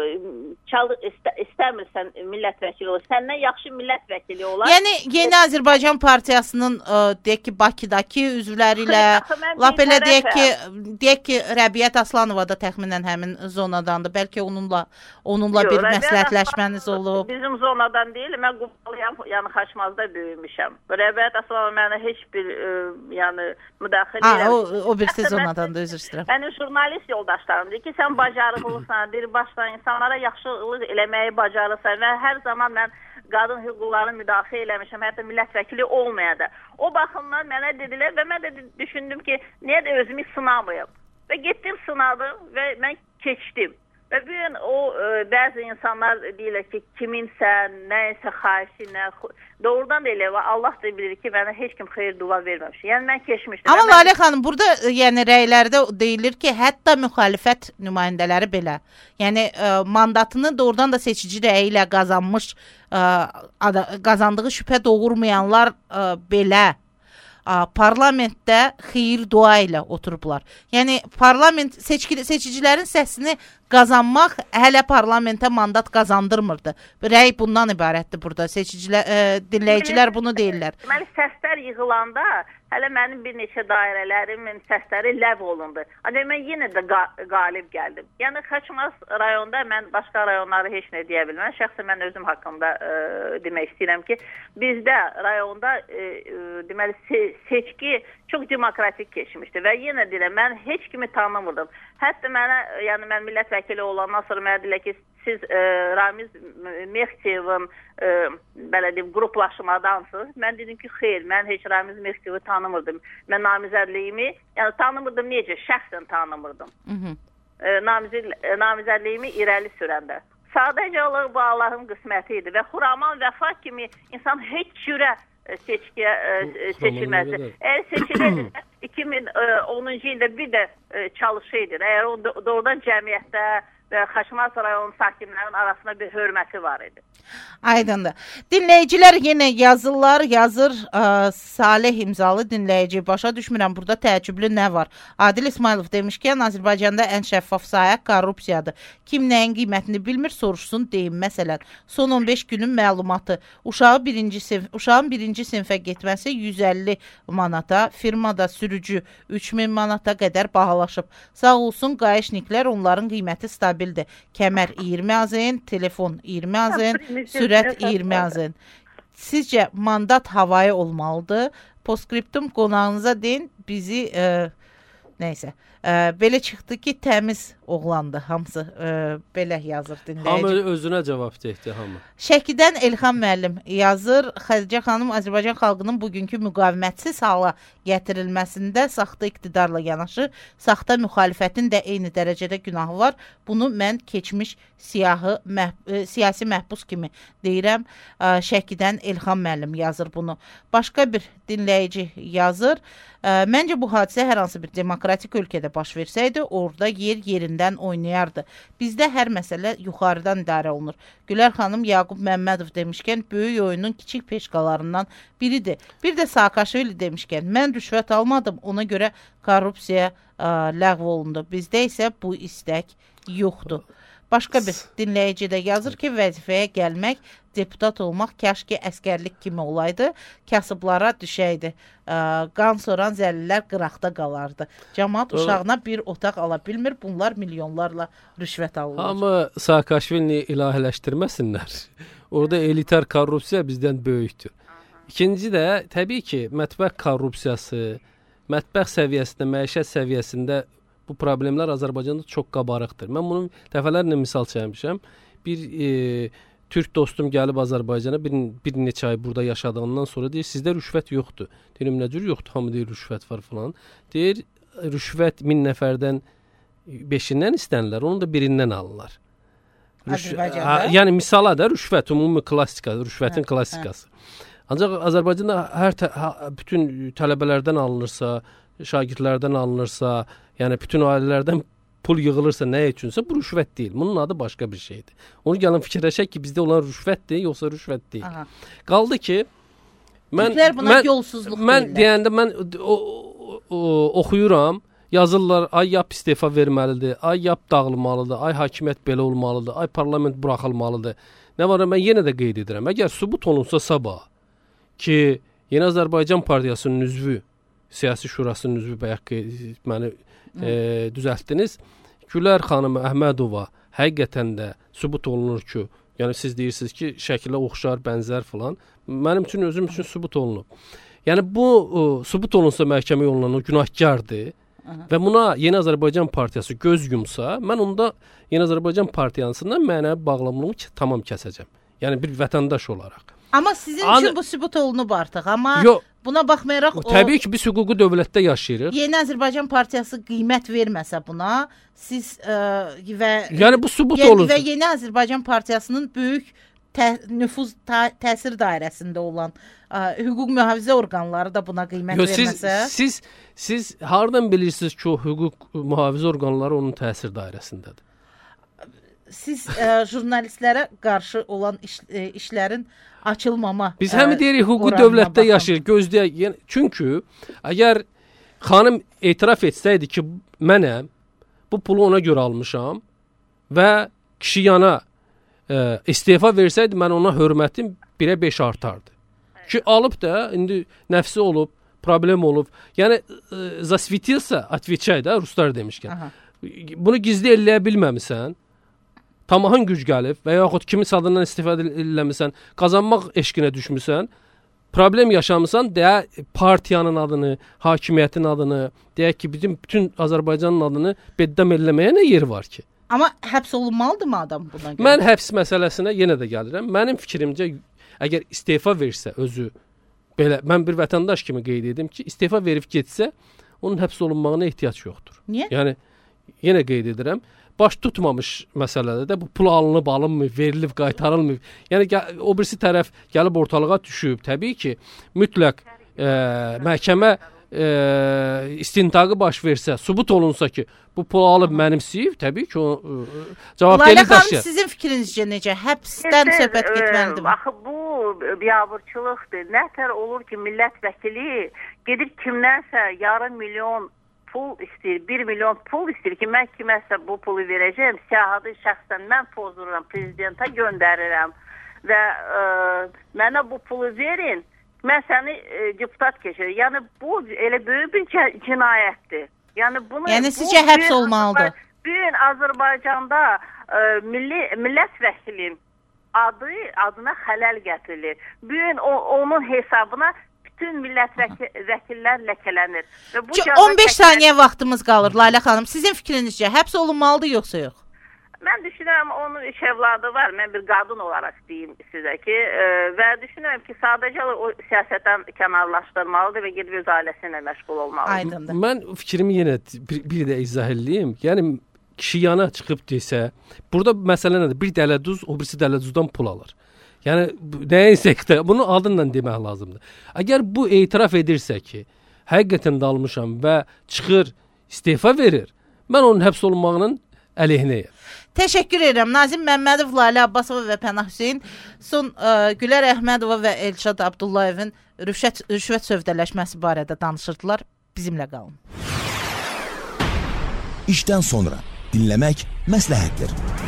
çalı, istə, istəmirsən millət vəkili olur? Səndən yaxşı millət vəkili olar. Yəni, Yeni Azərbaycan Partiyasının ə, deyək ki, Bakıdakı üzvləri ilə, lap elə deyək ki, deyək ki, Rəbiyyət Aslanova da təxminən həmin zonadandır. Bəlkə onunla, onunla Yo, bir məsləhətləşməniz olub. Bizim zonadan deyil, mən Qubalıyam, yəni Xaçmazda böyümüşəm. Rəbiyyət Aslanova mənə heç bir ə, yəni, müdaxilə eləmişəm. O, o birisi zonadan da üzr istəyirəm. Mənim jurnalist yoldaşlarım deyir ki, sən bacarıqlısan, deyir, başdan insanlara yaxşılıq eləməyi bacarırsan və hər zaman mən qadın hüquqlarını müdafiə eləmişəm, hətta millət vəkili olmaya da. O baxımdan mənə dedilər və mən də düşündüm ki, niyə də özümü sınamayım. Və getdim, sınadım və mən keçdim. Və bir gün o ə, bəzi insanlar deyirlər ki, kiminsə, nəyəsə xahişinə, doğrudan da elə və Allah da bilir ki, mənə heç kim xeyir dua verməmiş. Yəni mən keçmişdim. Amma mən... Lalə xanım, burada yəni rəylərdə deyilir ki, hətta müxalifət nümayəndələri belə, yəni ə, mandatını doğrudan da seçici rəyi ilə qazanmış, ə, ada, qazandığı şübhə doğurmayanlar ə, belə parlamentdə xeyir dua ilə oturublar. Yəni parlament seçki, seçicilərin səsini qazanmaq hələ parlamentə mandat qazandırmırdı. Rəy bundan ibarətdir burada. Seçicilər, e, dinləyicilər bunu deyirlər. Deməli, səslər yığılanda hələ mənim bir neçə dairələrimin səsləri ləv olundu. Ancaq mən yenə də qa qalib gəldim. Yəni Xaçmaz rayonunda mən başqa rayonları heç nə deyə bilməm. Şəxsən mən özüm haqqında e, demək istəyirəm ki, bizdə rayonda e, e, deməli se seçki çox demokratik keçmişdi və yenə deyirəm, mən heç kimi tanımırdım. Hətta mənə, yəni mən millət vəkili olandan sonra mənə deyirlər ki, siz e, Ramiz Mextiyevin e, belə deyim, qruplaşmadansınız. Mən dedim ki, xeyr, mən heç Ramiz Mextiyevi tanımırdım. Mən namizədliyimi, yəni tanımırdım necə, şəxsən tanımırdım. Hı -hı. E, namizəd, e, namizədliyimi irəli sürəndə. Sadəcə olaraq bu Allahın qisməti idi və Xuraman Vəfa kimi insan heç cürə seçkiyə e, seçilməsi. Əgər seçilirsə iki min onuncu ildə bir də e, çalışıydı. Əgər o doğrudan cəmiyyətdə və Xaçmaz rayonu sakinlərinin arasında bir hörməti var idi. Aydındır. Dinləyicilər yenə yazırlar, yazır ə, Salih imzalı dinləyici. Başa düşmürəm, burada təəccüblü nə var? Adil İsmailov demiş ki, Azərbaycanda ən şəffaf sahə korrupsiyadır. Kim nəyin qiymətini bilmir, soruşsun deyim. Məsələn, son on beş günün məlumatı. Uşağı birinci sinf, uşağın birinci sinfə getməsi yüz əlli manata, firmada sürücü üç min manata qədər bahalaşıb. Sağ olsun qayışniklər, onların qiyməti stabil bildi. Kəmər iyirmi azın, telefon iyirmi azın, sürət iyirmi azın. Sizcə mandat havayı olmalıdır? Postscriptum qonağınıza deyin, bizi e, neysə. E, belə çıxdı ki, təmiz oğlandı hamısı. E, belə yazır dinləyici. Hamı özünə cavab deyildi hamı. Şəkidən Elxan müəllim yazır. Xədicə xanım Azərbaycan xalqının bugünkü müqavimətsiz hala gətirilməsində saxta iqtidarla yanaşı, saxta müxalifətin də eyni dərəcədə günahı var. Bunu mən keçmiş siyahı, məh e, siyasi məhbus kimi deyirəm. E, Şəkidən Elxan müəllim yazır bunu. Başqa bir dinləyici yazır. E, məncə bu hadisə hər hansı bir demokratik ölkədə baş versəydi, orada yer yerindən oynayardı. Bizdə hər məsələ yuxarıdan idarə olunur. Gülər xanım Yaqub Məmmədov demişkən, böyük oyunun kiçik peşqalarından biridir. Bir də Saakashvili demişkən, mən rüşvət almadım, ona görə korrupsiya ə, ləğv olundu. Bizdə isə bu istək yoxdur. Başqa bir dinləyici də yazır ki, vəzifəyə gəlmək, deputat olmaq kaş ki əskərlik kimi olaydı, kasıblara düşəydi. Ə, qan soran zəllilər qıraqda qalardı. Cəmaat uşağına bir otaq ala bilmir, bunlar milyonlarla rüşvət alırlar. Amma Saakashvilini ilahiləşdirməsinlər. Orada elitar korrupsiya bizdən böyükdür. İkinci də, təbii ki, mətbəx korrupsiyası, mətbəx səviyyəsində, məişət səviyyəsində bu problemlər Azərbaycanda çox qabarıqdır. Mən bunun dəfələrlə misal çəkmişəm. Bir e, Türk dostum gəlib Azərbaycana bir, bir neçə ay burada yaşadığından sonra deyir, sizdə rüşvət yoxdur. Deyirəm, nə cür yoxdur, hamı deyir, rüşvət var falan. Deyir, rüşvət min nəfərdən beşindən istənirlər, onu da birindən alırlar. Rüş Azərbaycanda? Yəni, misala da rüşvət, ümumi klasika, rüşvətin hə, klassikası. Hə. Ancaq Azərbaycanda hər tə, bütün tələbələrdən alınırsa, şagirdlərdən alınırsa, yəni bütün ailələrdən pul yığılırsa nə üçünsə bu rüşvət deyil. Bunun adı başqa bir şeydir. Onu gəlin fikirləşək ki, bizdə olan rüşvətdir, yoxsa rüşvət deyil. Aha. Qaldı ki, mən Türklər buna mən, yolsuzluq mən deyirlər. deyəndə mən o, o, o, oxuyuram, yazırlar, ay yap istefa verməlidir, ay yap dağılmalıdır, ay hakimiyyət belə olmalıdır, ay parlament buraxılmalıdır. Nə var, mən yenə də qeyd edirəm. Əgər sübut olunsa sabah ki, Yeni Azərbaycan Partiyasının üzvü, Siyasi Şurasının üzvü bayaq məni e, düzəltdiniz. Gülər xanım Əhmədova həqiqətən də sübut olunur ki, yəni siz deyirsiniz ki, şəkilə oxşar, bənzər filan. Mənim üçün, özüm üçün sübut olunub. Yəni bu o, sübut olunsa məhkəmə yolundan o günahkardır. Aha. Və buna Yeni Azərbaycan Partiyası göz yumsa, mən onda Yeni Azərbaycan Partiyasından mənə bağlamlığımı tamam kəsəcəm. Yəni bir vətəndaş olaraq. Amma sizin An üçün bu sübut olunub artıq. Amma Yo, buna baxmayaraq o... Təbii ki, biz hüquqi dövlətdə yaşayırıq. Yeni Azərbaycan Partiyası qiymət verməsə buna, siz ə, və... Yəni bu sübut yəni, olur. Və Yeni Azərbaycan Partiyasının böyük tə, nüfuz tə, təsir dairəsində olan ə, hüquq mühafizə orqanları da buna qiymət Yo, verməsə... Siz, siz, siz hardan bilirsiniz ki, o hüquq mühafizə orqanları onun təsir dairəsindədir? Siz ə, jurnalistlərə qarşı olan iş, ə, işlərin açılmama. Biz həmi deyirik, hüquqi dövlətdə yaşayır, gözləyək. Yəni, çünki əgər xanım etiraf etsəydi ki, mənəm bu pulu ona görə almışam, və Kişiyana e, istefa versəydi, mən ona hörmətim birə beş artardı. Ki alıb da indi nəfsi olub, problem olub. Yəni e, zasvitilsa отвечай da ruslar demişkən. Aha. Bunu gizli eləyə bilməmisən. Tamahın güc gəlib və yaxud kimin adından istifadə eləmisən, qazanmaq eşqinə düşmüsən, problem yaşamısan, deyə partiyanın adını, hakimiyyətin adını, deyək ki, bizim bütün Azərbaycanın adını beddam eləməyə nə yeri var ki? Amma həbs olunmalıdırmı adam buna görə? Mən həbs məsələsinə yenə də gəlirəm. Mənim fikrimcə, əgər istefa versə özü, belə mən bir vətəndaş kimi qeyd edim ki, istefa verib getsə, onun həbs olunmağına ehtiyac yoxdur. Niyə? Yəni yenə qeyd edirəm. Baş tutmamış məsələdə də bu pul alınıb, alınmır, verilib, qaytarılmır. Yəni o birisi tərəf gəlib ortalığa düşüb. Təbii ki, mütləq e, məhkəmə e, istintaqı baş versə, sübut olunsa ki, bu pulu alıb mənimsəyib, təbii ki, o e, cavabdehlik daşıyır. Layla xanım, sizin fikrinizcə necə? Həbsdən söhbət getməlidir? Axı bu biabırçılıqdır. Nətər olur ki, millət vəkili gedib kimdənsə yarım milyon pul istəyir, bir milyon pul istəyir ki, mən kiməsə bu pulu verəcəm, siyahadı şəxsən mən pozdururam, prezidentə göndərirəm və e, mənə bu pulu verin, mən səni e, deputat keçirir. Yəni bu elə böyük bir cinayətdir. Yəni bunu yəni sizcə həbs olmalıdır? Bugün Azərbaycanda e, milli millət vəkilinin adı adına xələl gətirilir. Bugün o, onun hesabına bütün millət vəkillər ləkələnir. on beş saniyə vaxtımız qalır Layla xanım. Sizin fikrinizcə həbs olunmalıdır yoxsa yox? Mən düşünürəm onun üç evladı var. Mən bir qadın olaraq deyim sizə ki, e, və düşünürəm ki, sadəcə o siyasətdən kənarlaşdırmalıdır və gedib öz ailəsi ilə məşğul olmalıdır. Aydındır. Mən fikrimi yenə bir, bir də izah edeyim. Yəni Kişiyana çıxıb desə, burada məsələ nədir? Bir dələ duz, o birisi dələ duzdan pul alır. Yəni nəyəsə də bunu adınla demək lazımdır. Əgər bu etiraf edirsə ki, həqiqətən də almışam və çıxır istefa verir, mən onun həbs olunmağının əleyhinəyəm. Təşəkkür edirəm. Nazim Məmmədov, Lalə Abbasova və Pənah Hüseyn son ə, Gülər Əhmədova və Elşad Abdullayevin rüşvət, rüşvət sövdələşməsi barədə danışırdılar. Bizimlə qalın. İşdən sonra dinləmək məsləhətdir.